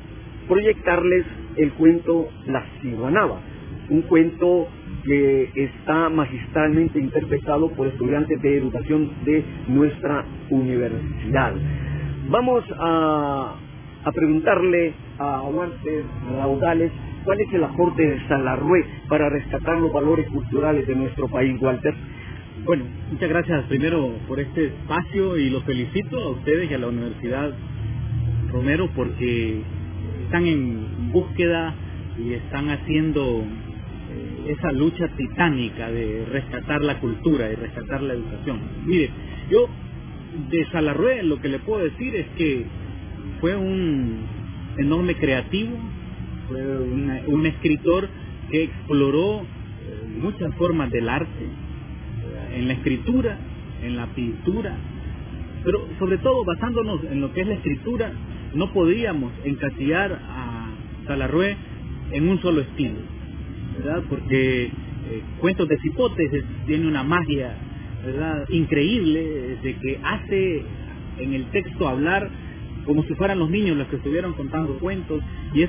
proyectarles el cuento La Ciguanaba, un cuento que está magistralmente interpretado por estudiantes de educación de nuestra universidad. Vamos a preguntarle a Walter Raudales cuál es el aporte de Salarrué para rescatar los valores culturales de nuestro país, Walter. Bueno, muchas gracias primero por este espacio y los felicito a ustedes y a la Universidad Romero porque están en búsqueda y están haciendo esa lucha titánica de rescatar la cultura y rescatar la educación. Mire, yo de Salarrué lo que le puedo decir es que fue un enorme creativo, fue un escritor que exploró muchas formas del arte, en la escritura, en la pintura, pero sobre todo basándonos en lo que es la escritura, no podíamos encasillar a Salarrué en un solo estilo, ¿verdad? Porque Cuentos de Cipote tiene una magia, ¿verdad?, increíble, de que hace en el texto hablar como si fueran los niños los que estuvieran contando cuentos,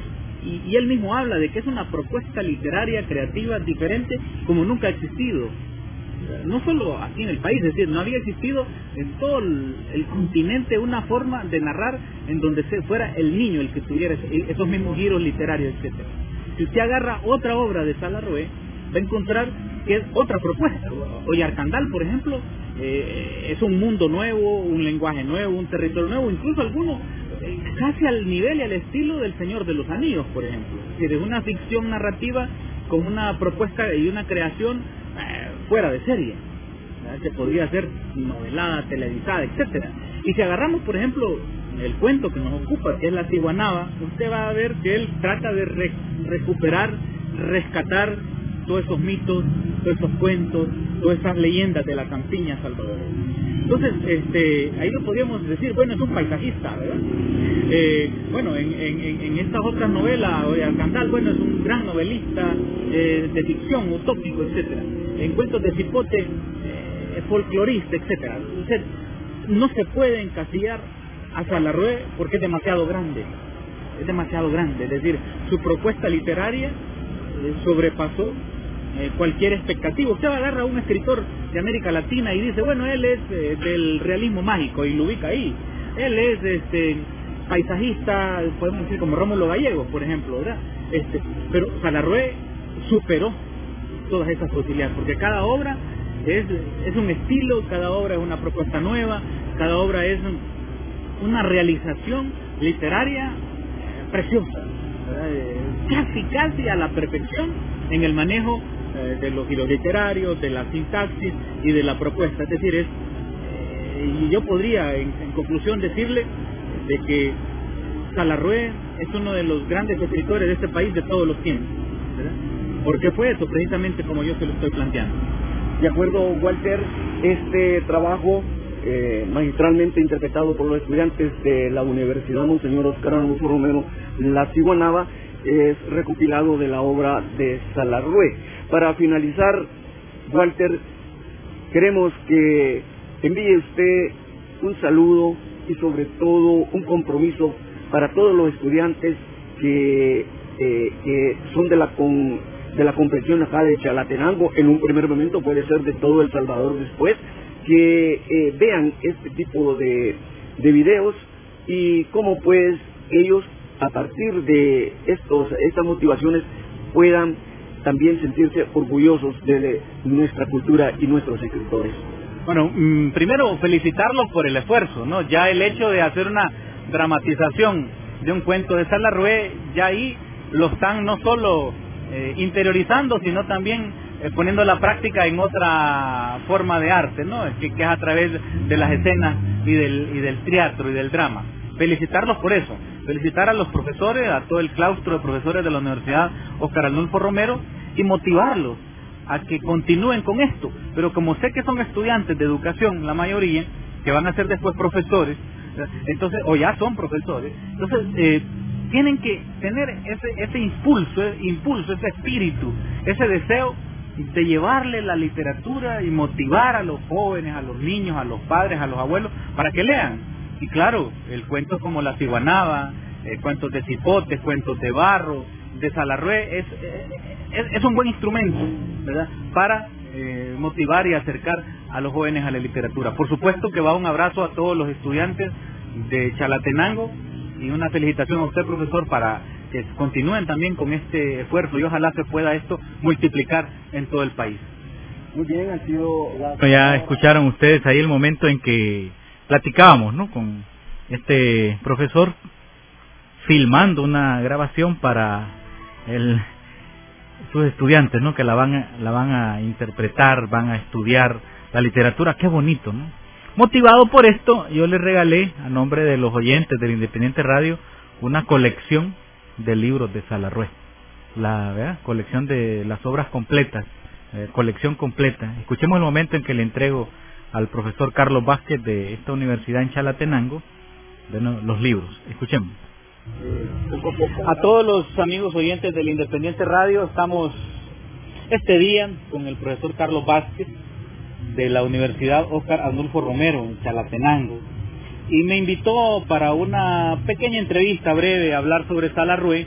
y él mismo habla de que es una propuesta literaria creativa diferente como nunca ha existido, no solo aquí en el país, es decir, no había existido en todo el continente una forma de narrar en donde fuera el niño el que tuviera esos mismos giros literarios, etcétera. Si usted agarra otra obra de Salarrué, va a encontrar que es otra propuesta. Oyarkandal, por ejemplo, es un mundo nuevo, un lenguaje nuevo, un territorio nuevo, incluso algunos casi al nivel y al estilo del Señor de los Anillos, por ejemplo. Es decir, es una ficción narrativa con una propuesta y una creación fuera de serie, ¿verdad?, que podría ser novelada, televisada, etcétera. Y si agarramos, por ejemplo, el cuento que nos ocupa, que es La Ciguanaba, usted va a ver que él trata de recuperar, rescatar todos esos mitos, todos esos cuentos, todas esas leyendas de la campiña salvadoreña. Entonces, ahí lo podríamos decir, bueno, es un paisajista, ¿verdad? Bueno, en estas otras novelas, Oyarkandal, bueno, es un gran novelista de ficción, utópico, etcétera. En Cuentos de Cipote, es folclorista, etcétera. Entonces, no se puede encasillar a Salarrué porque es demasiado grande. Es demasiado grande, es decir, su propuesta literaria sobrepasó cualquier expectativa. Usted agarra a un escritor de América Latina y dice, bueno, él es del realismo mágico y lo ubica ahí. Él es paisajista, podemos decir como Rómulo Gallegos, por ejemplo, ¿verdad? Pero Salarrué superó todas esas posibilidades, porque cada obra es un estilo, cada obra es una propuesta nueva, cada obra es una realización literaria preciosa, casi a la perfección en el manejo de los giros literarios, de la sintaxis y de la propuesta. Es decir, y yo podría en conclusión decirle de que Salarrué es uno de los grandes escritores de este país de todos los tiempos, ¿verdad? Porque fue eso precisamente como yo se lo estoy planteando. De acuerdo, Walter, este trabajo magistralmente interpretado por los estudiantes de la Universidad Monseñor Óscar Arnulfo Romero, La Ciguanaba, es recopilado de la obra de Salarrué. Para finalizar, Walter, queremos que envíe usted un saludo y sobre todo un compromiso para todos los estudiantes que son de la comprensión acá de Chalatenango, en un primer momento, puede ser de todo El Salvador después, que vean este tipo de videos y cómo pues ellos a partir de estas motivaciones puedan también sentirse orgullosos de nuestra cultura y nuestros escritores. Bueno, primero felicitarlos por el esfuerzo, ¿no? Ya el hecho de hacer una dramatización de un cuento de Salarrué, ya ahí lo están no solo interiorizando, sino también poniendo la práctica en otra forma de arte, ¿no? Que es a través de las escenas y del teatro y del drama. Felicitarlos por eso, felicitar a los profesores, a todo el claustro de profesores de la Universidad Óscar Arnulfo Romero y motivarlos a que continúen con esto. Pero como sé que son estudiantes de educación, la mayoría, que van a ser después profesores, entonces, o ya son profesores, entonces tienen que tener ese impulso, ese espíritu, ese deseo de llevarle la literatura y motivar a los jóvenes, a los niños, a los padres, a los abuelos, para que lean. Y claro, el cuento como La Ciguanaba, cuentos de cipotes, cuentos de barro, de Salarrué. Es un buen instrumento, ¿verdad?, para motivar y acercar a los jóvenes a la literatura. Por supuesto que va un abrazo a todos los estudiantes de Chalatenango y una felicitación a usted, profesor, para que continúen también con este esfuerzo y ojalá se pueda esto multiplicar en todo el país. Muy bien, ha sido... Ya escucharon ustedes ahí el momento en que platicábamos, ¿no?, con este profesor, filmando una grabación para sus estudiantes, ¿no?, que la van a interpretar, van a estudiar la literatura. Qué bonito, ¿no? Motivado por esto, yo le regalé, a nombre de los oyentes del Independiente Radio, una colección de libros de Salarrué, ¿verdad?, colección de las obras completas, colección completa. Escuchemos el momento en que le entrego al profesor Carlos Vázquez de esta universidad en Chalatenango los libros. Escuchemos. A todos los amigos oyentes del Independiente Radio, estamos este día con el profesor Carlos Vázquez de la Universidad Óscar Arnulfo Romero en Chalatenango, y me invitó para una pequeña entrevista breve a hablar sobre Salarrué,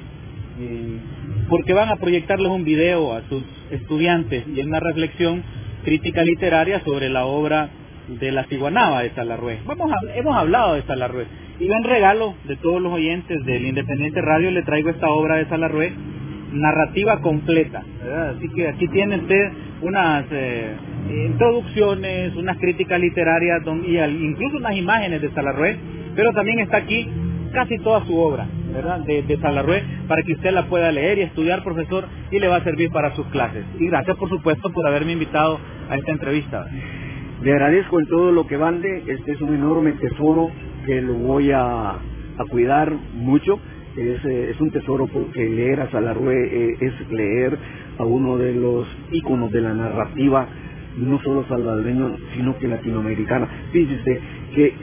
porque van a proyectarles un video a sus estudiantes y una reflexión crítica literaria sobre la obra de la Ciguanaba de Salarrué. Hemos hablado de Salarrué, y yo en regalo de todos los oyentes del Independiente Radio le traigo esta obra de Salarrué, narrativa completa, ¿verdad? Así que aquí tiene usted unas introducciones, unas críticas literarias y incluso unas imágenes de Salarrué, pero también está aquí casi toda su obra, ¿verdad?, de Salarrué, para que usted la pueda leer y estudiar, profesor, y le va a servir para sus clases. Y gracias, por supuesto, por haberme invitado a esta entrevista. Le agradezco en todo lo que mande. Este es un enorme tesoro que lo voy a cuidar mucho. Es un tesoro porque leer a Salarrué es leer a uno de los íconos de la narrativa, no solo salvadoreño, sino que latinoamericana. Fíjese que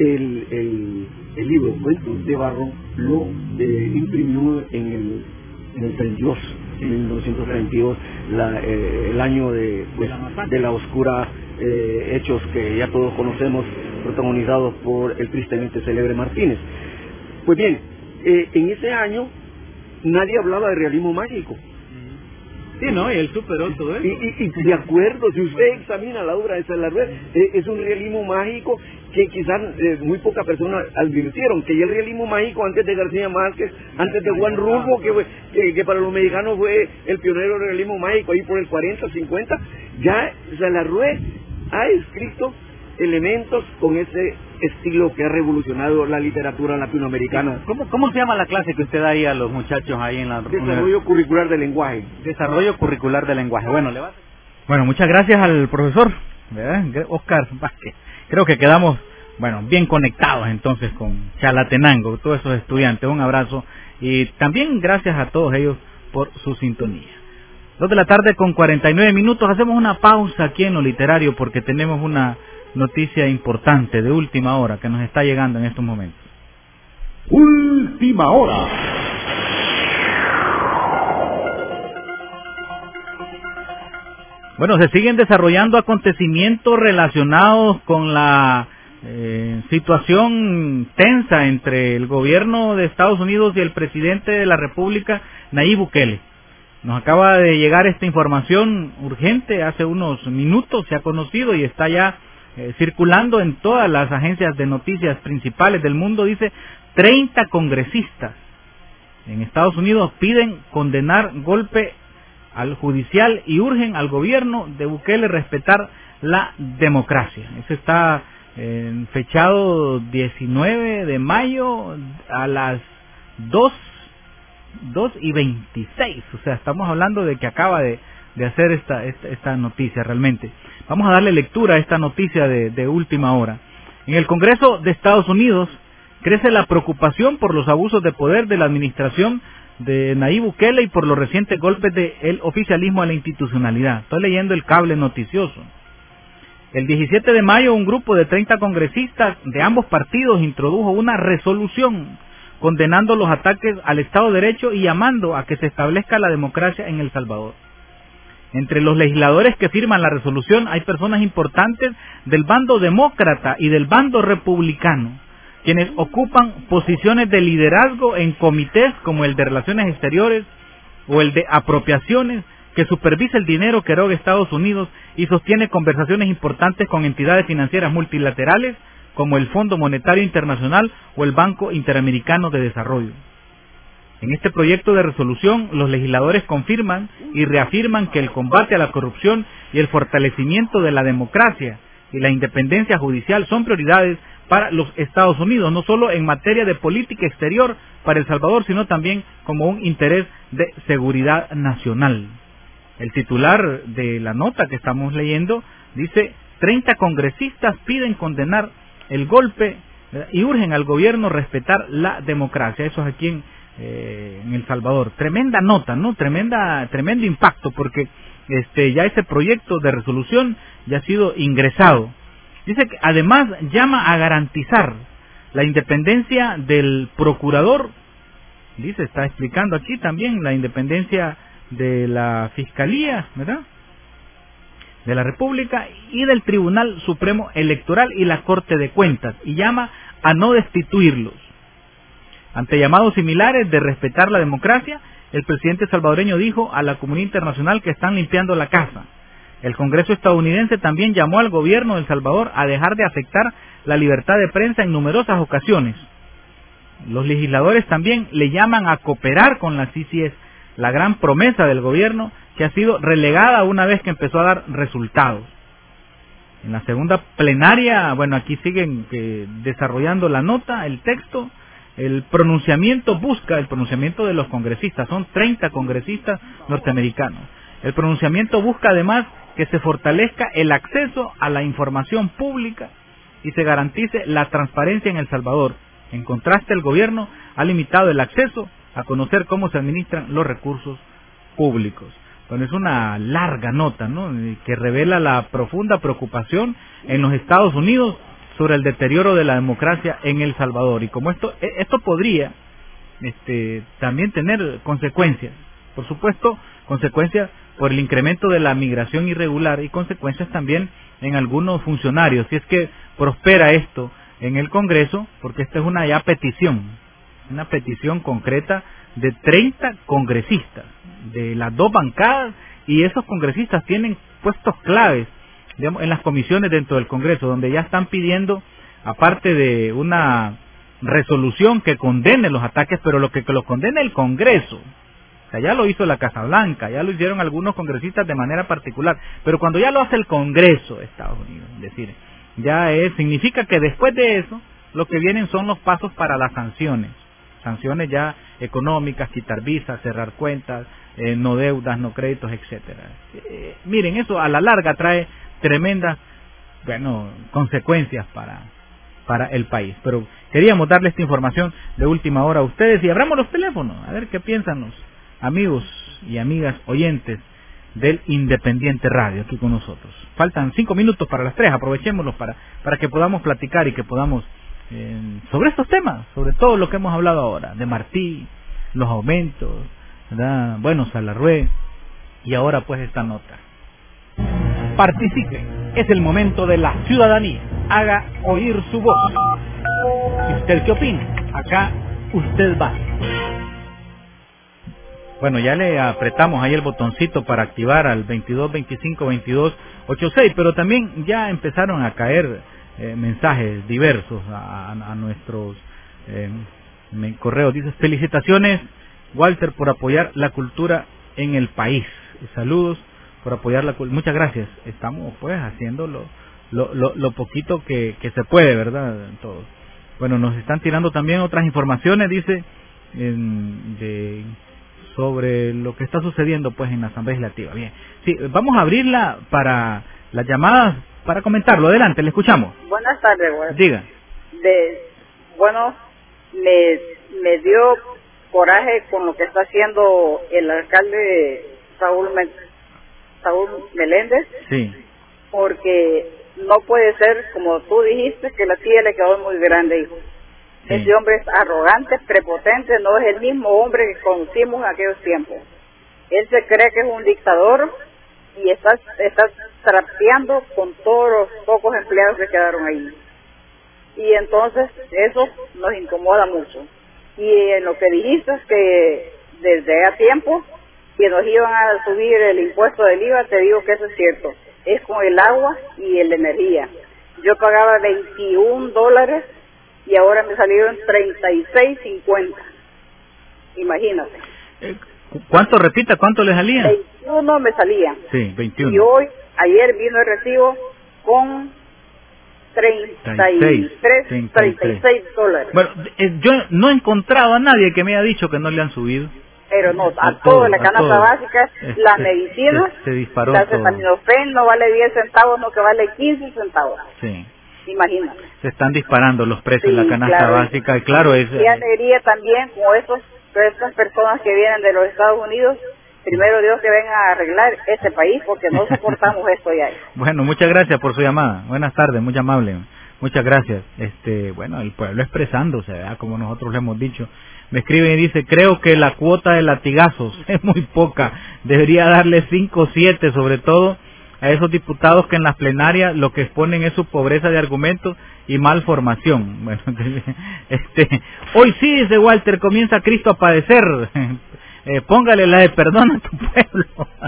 el libro Cuentos de Barro lo imprimió en el 32, en 1932, el año de la oscura hechos que ya todos conocemos, protagonizados por el tristemente célebre Martínez. Pues bien, en ese año nadie hablaba de realismo mágico. Sí, ¿no? Y él superó todo eso. Y de acuerdo, si usted examina la obra de Salarrué, es un realismo mágico que quizás muy pocas personas advirtieron, que ya el realismo mágico antes de García Márquez, antes de Juan Rulfo, que para los mexicanos fue el pionero del realismo mágico, ahí por el 40, 50, ya Salarrué ha escrito elementos con ese estilo que ha revolucionado la literatura latinoamericana. ¿Cómo se llama la clase que usted da ahí a los muchachos ahí en la... Desarrollo curricular del lenguaje. Desarrollo curricular del lenguaje. Bueno, muchas gracias al profesor, ¿verdad?, Óscar Vázquez. Creo que quedamos, bien conectados entonces con Chalatenango, todos esos estudiantes. Un abrazo y también gracias a todos ellos por su sintonía. 2:49 p.m. Hacemos una pausa aquí en lo literario porque tenemos una noticia importante de última hora que nos está llegando en estos momentos. Última hora. Bueno, se siguen desarrollando acontecimientos relacionados con la situación tensa entre el gobierno de Estados Unidos y el presidente de la República, Nayib Bukele. Nos acaba de llegar esta información urgente, hace unos minutos se ha conocido y está ya circulando en todas las agencias de noticias principales del mundo. Dice, 30 congresistas en Estados Unidos piden condenar golpe al judicial y urgen al gobierno de Bukele respetar la democracia. Eso está fechado 19 de mayo a las 2:26. O sea, estamos hablando de que acaba de hacer esta noticia realmente. Vamos a darle lectura a esta noticia de última hora. En el Congreso de Estados Unidos crece la preocupación por los abusos de poder de la administración de Nayib Bukele y por los recientes golpes del oficialismo a la institucionalidad. Estoy leyendo el cable noticioso. El 17 de mayo un grupo de 30 congresistas de ambos partidos introdujo una resolución condenando los ataques al Estado de Derecho y llamando a que se establezca la democracia en El Salvador. Entre los legisladores que firman la resolución hay personas importantes del bando demócrata y del bando republicano. quienes ocupan posiciones de liderazgo en comités como el de Relaciones Exteriores o el de Apropiaciones, que supervisa el dinero que eroga Estados Unidos y sostiene conversaciones importantes con entidades financieras multilaterales como el Fondo Monetario Internacional o el Banco Interamericano de Desarrollo. En este proyecto de resolución, los legisladores confirman y reafirman que el combate a la corrupción y el fortalecimiento de la democracia y la independencia judicial son prioridades para los Estados Unidos, no solo en materia de política exterior para El Salvador, sino también como un interés de seguridad nacional. El titular de la nota que estamos leyendo dice: 30 congresistas piden condenar el golpe y urgen al gobierno respetar la democracia. Eso es aquí en El Salvador. Tremenda nota, ¿no? Tremendo impacto, porque ya ese proyecto de resolución ya ha sido ingresado. Dice que además llama a garantizar la independencia del procurador. Dice, está explicando aquí también la independencia de la Fiscalía, ¿verdad?, de la República, y del Tribunal Supremo Electoral y la Corte de Cuentas, y llama a no destituirlos. Ante llamados similares de respetar la democracia, el presidente salvadoreño dijo a la comunidad internacional que están limpiando la casa. El Congreso estadounidense también llamó al gobierno de El Salvador a dejar de afectar la libertad de prensa en numerosas ocasiones. Los legisladores también le llaman a cooperar con la CICIES, la gran promesa del gobierno que ha sido relegada una vez que empezó a dar resultados. En la segunda plenaria, bueno, aquí siguen desarrollando la nota, el texto. El pronunciamiento de los congresistas, son 30 congresistas norteamericanos. El pronunciamiento busca además que se fortalezca el acceso a la información pública y se garantice la transparencia en El Salvador. En contraste, el gobierno ha limitado el acceso a conocer cómo se administran los recursos públicos. Bueno, es una larga nota, ¿no?, que revela la profunda preocupación en los Estados Unidos sobre el deterioro de la democracia en El Salvador, y como esto podría también tener consecuencias, por supuesto, consecuencias por el incremento de la migración irregular y consecuencias también en algunos funcionarios, si es que prospera esto en el Congreso, porque esta es una petición concreta de 30 congresistas de las dos bancadas, y esos congresistas tienen puestos claves, digamos, en las comisiones dentro del Congreso, donde ya están pidiendo, aparte de una resolución que condene los ataques, pero lo que los condene el Congreso. O sea, ya lo hizo la Casa Blanca, ya lo hicieron algunos congresistas de manera particular, pero cuando ya lo hace el Congreso de Estados Unidos, es decir, significa que después de eso, lo que vienen son los pasos para las sanciones ya económicas, quitar visas, cerrar cuentas, no deudas, no créditos, etcétera. Miren, eso a la larga trae tremendas, consecuencias para el país. Pero queríamos darle esta información de última hora a ustedes, y abramos los teléfonos, a ver qué piensan los amigos y amigas oyentes del Independiente Radio aquí con nosotros. Faltan 5 minutos para las 3, aprovechémoslos para que podamos platicar y que podamos sobre estos temas, sobre todo lo que hemos hablado ahora, de Martí, los aumentos, ¿verdad?, Salarrué, y ahora pues esta nota. Participe, es el momento de la ciudadanía, haga oír su voz. ¿Y usted qué opina? Acá usted va. Bueno, ya le apretamos ahí el botoncito para activar al 2225-2286, pero también ya empezaron a caer mensajes diversos a nuestros correos. Dice: felicitaciones, Walter, por apoyar la cultura en el país. Saludos por apoyar la cultura. Muchas gracias. Estamos pues haciendo lo poquito que se puede, ¿verdad? Todos. Bueno, nos están tirando también otras informaciones, dice, sobre lo que está sucediendo pues en la Asamblea Legislativa. Bien, sí, vamos a abrirla para las llamadas para comentarlo. Adelante, le escuchamos. Buenas tardes, güey. Diga. Me dio coraje con lo que está haciendo el alcalde Saúl Meléndez. Sí. Porque no puede ser, como tú dijiste, que la tía le quedó muy grande, hijo. Sí. Ese hombre es arrogante, prepotente, no es el mismo hombre que conocimos en aquellos tiempos. Él se cree que es un dictador y está trapeando con todos los pocos empleados que quedaron ahí. y entonces eso nos incomoda mucho. Y en lo que dijiste es que desde hace tiempo que nos iban a subir el impuesto del IVA, te digo que eso es cierto, es con el agua y la energía. Yo pagaba $21 y ahora me salieron $36.50. Imagínate. ¿Cuánto, repita, cuánto le salía? 21 me salían. Sí, 21. Y ayer vino el recibo con $36. Bueno, yo no he encontrado a nadie que me haya dicho que no le han subido. Pero no, a todo, la canasta básica, las medicinas, se disparó la acetaminofén no vale 10 centavos, no que vale 15 centavos. Sí. Imagínate. Se están disparando los precios de la canasta básica, y claro, es... Y alegría también con estas personas que vienen de los Estados Unidos. Primero Dios que vengan a arreglar este país porque no soportamos esto ya. Bueno, muchas gracias por su llamada. Buenas tardes, muy amable. Muchas gracias. Bueno, el pueblo expresándose, ¿verdad? Como nosotros le hemos dicho. Me escribe y dice, creo que la cuota de latigazos es muy poca. Debería darle 5 o 7, sobre todo a esos diputados que en las plenarias lo que exponen es su pobreza de argumentos y mal formación. Bueno, hoy sí, dice Walter, comienza Cristo a padecer. Póngale la de perdón a tu pueblo.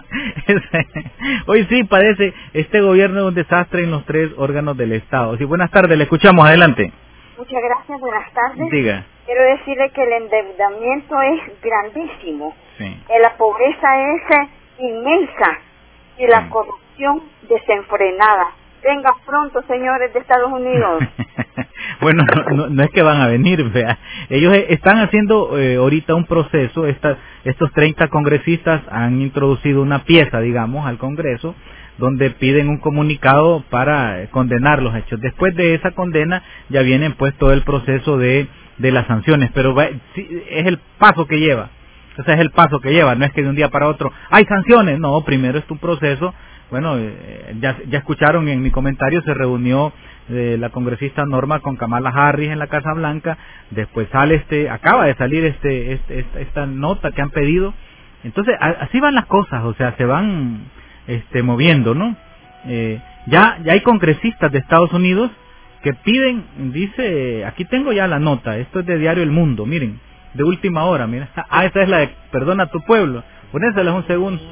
Hoy sí padece este gobierno de un desastre en los 3 órganos del Estado. Sí, buenas tardes, le escuchamos, adelante. Muchas gracias, buenas tardes. Diga. Quiero decirle que el endeudamiento es grandísimo. Sí. La pobreza es inmensa y la corrupción desenfrenada. Venga pronto, señores de Estados Unidos. Bueno, no es que van a venir, vea. Ellos están haciendo ahorita un proceso. Estos 30 congresistas han introducido una pieza, digamos, al Congreso, donde piden un comunicado para condenar los hechos. Después de esa condena ya viene pues todo el proceso de las sanciones, pero es el paso que lleva. O sea, es el paso que lleva, no es que de un día para otro hay sanciones, no, primero es un proceso. Bueno, ya escucharon en mi comentario, se reunió la congresista Norma con Kamala Harris en la Casa Blanca, después acaba de salir esta nota que han pedido. Entonces, así van las cosas, o sea, se van moviendo, ¿no? Ya hay congresistas de Estados Unidos que piden, dice, aquí tengo ya la nota, esto es de Diario El Mundo, miren, de última hora, mira. Esta es la de Perdona a tu pueblo. Ponésela un segundo.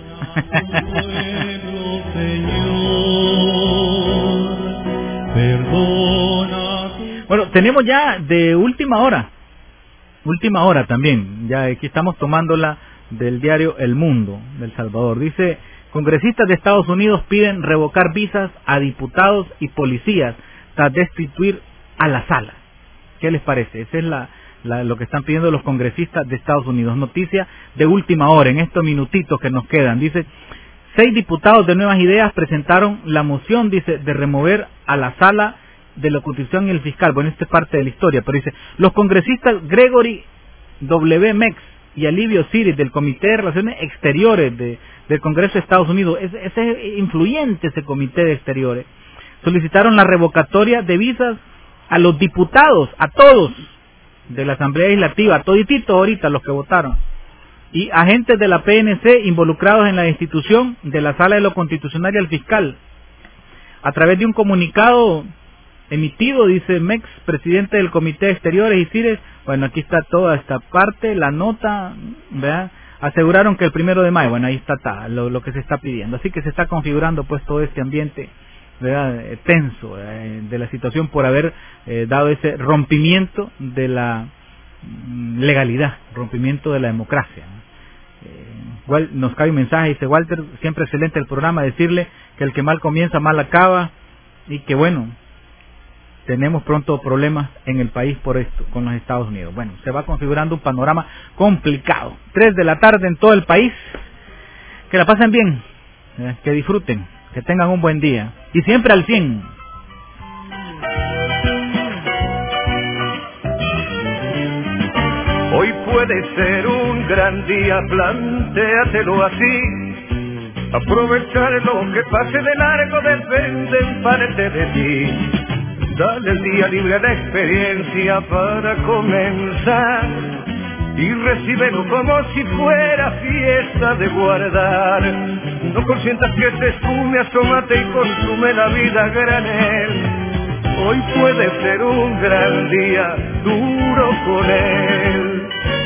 Bueno, tenemos ya de última hora también, ya aquí estamos tomándola del diario El Mundo de El Salvador. Dice, congresistas de Estados Unidos piden revocar visas a diputados y policías tras destituir a la sala. ¿Qué les parece? Esa es lo que están pidiendo los congresistas de Estados Unidos. Noticia de última hora, en estos minutitos que nos quedan. Dice, 6 diputados de Nuevas Ideas presentaron la moción, dice, de remover a la sala de la Constitución y el fiscal. Bueno, esta es parte de la historia, pero dice, los congresistas Gregory W. Mex y Alivio Siris del Comité de Relaciones Exteriores del Congreso de Estados Unidos, es influyente ese Comité de Exteriores, solicitaron la revocatoria de visas a los diputados, a todos, de la Asamblea Legislativa, todititos ahorita los que votaron, y agentes de la PNC involucrados en la destitución de la Sala de lo Constitucional y el fiscal. A través de un comunicado emitido, dice Mex, presidente del Comité de Exteriores y CIRES, bueno, aquí está toda esta parte, la nota, ¿verdad? Aseguraron que el 1 de mayo, bueno, ahí está lo que se está pidiendo. Así que se está configurando pues todo este ambiente, ¿verdad?, tenso, de la situación por haber dado ese rompimiento de la legalidad, rompimiento de la democracia. Igual nos cae un mensaje, dice Walter, siempre excelente el programa, decirle que el que mal comienza mal acaba, y que bueno, tenemos pronto problemas en el país por esto, con los Estados Unidos. Bueno, se va configurando un panorama complicado. 3 de la tarde en todo el país. Que la pasen bien, que disfruten, que tengan un buen día. Y siempre al 100. Hoy puede ser un gran día, plantéatelo así. Aprovechar lo que pase de largo depende en parte de ti. Dale el día libre a la experiencia para comenzar y recíbelo como si fuera fiesta de guardar. No consientas que te esfume, asómate y consume la vida a granel. Hoy puede ser un gran día, duro con él.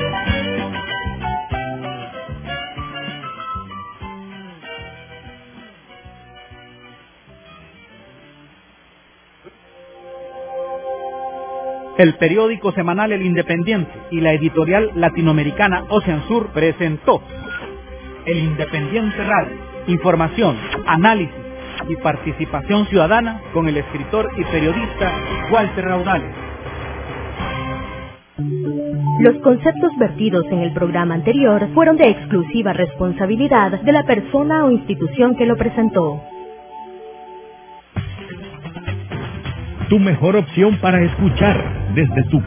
El periódico semanal El Independiente y la editorial latinoamericana Ocean Sur presentó El Independiente Radio. Información, análisis y participación ciudadana con el escritor y periodista Walter Raudales. Los conceptos vertidos en el programa anterior fueron de exclusiva responsabilidad de la persona o institución que lo presentó. Tu mejor opción para escuchar desde tu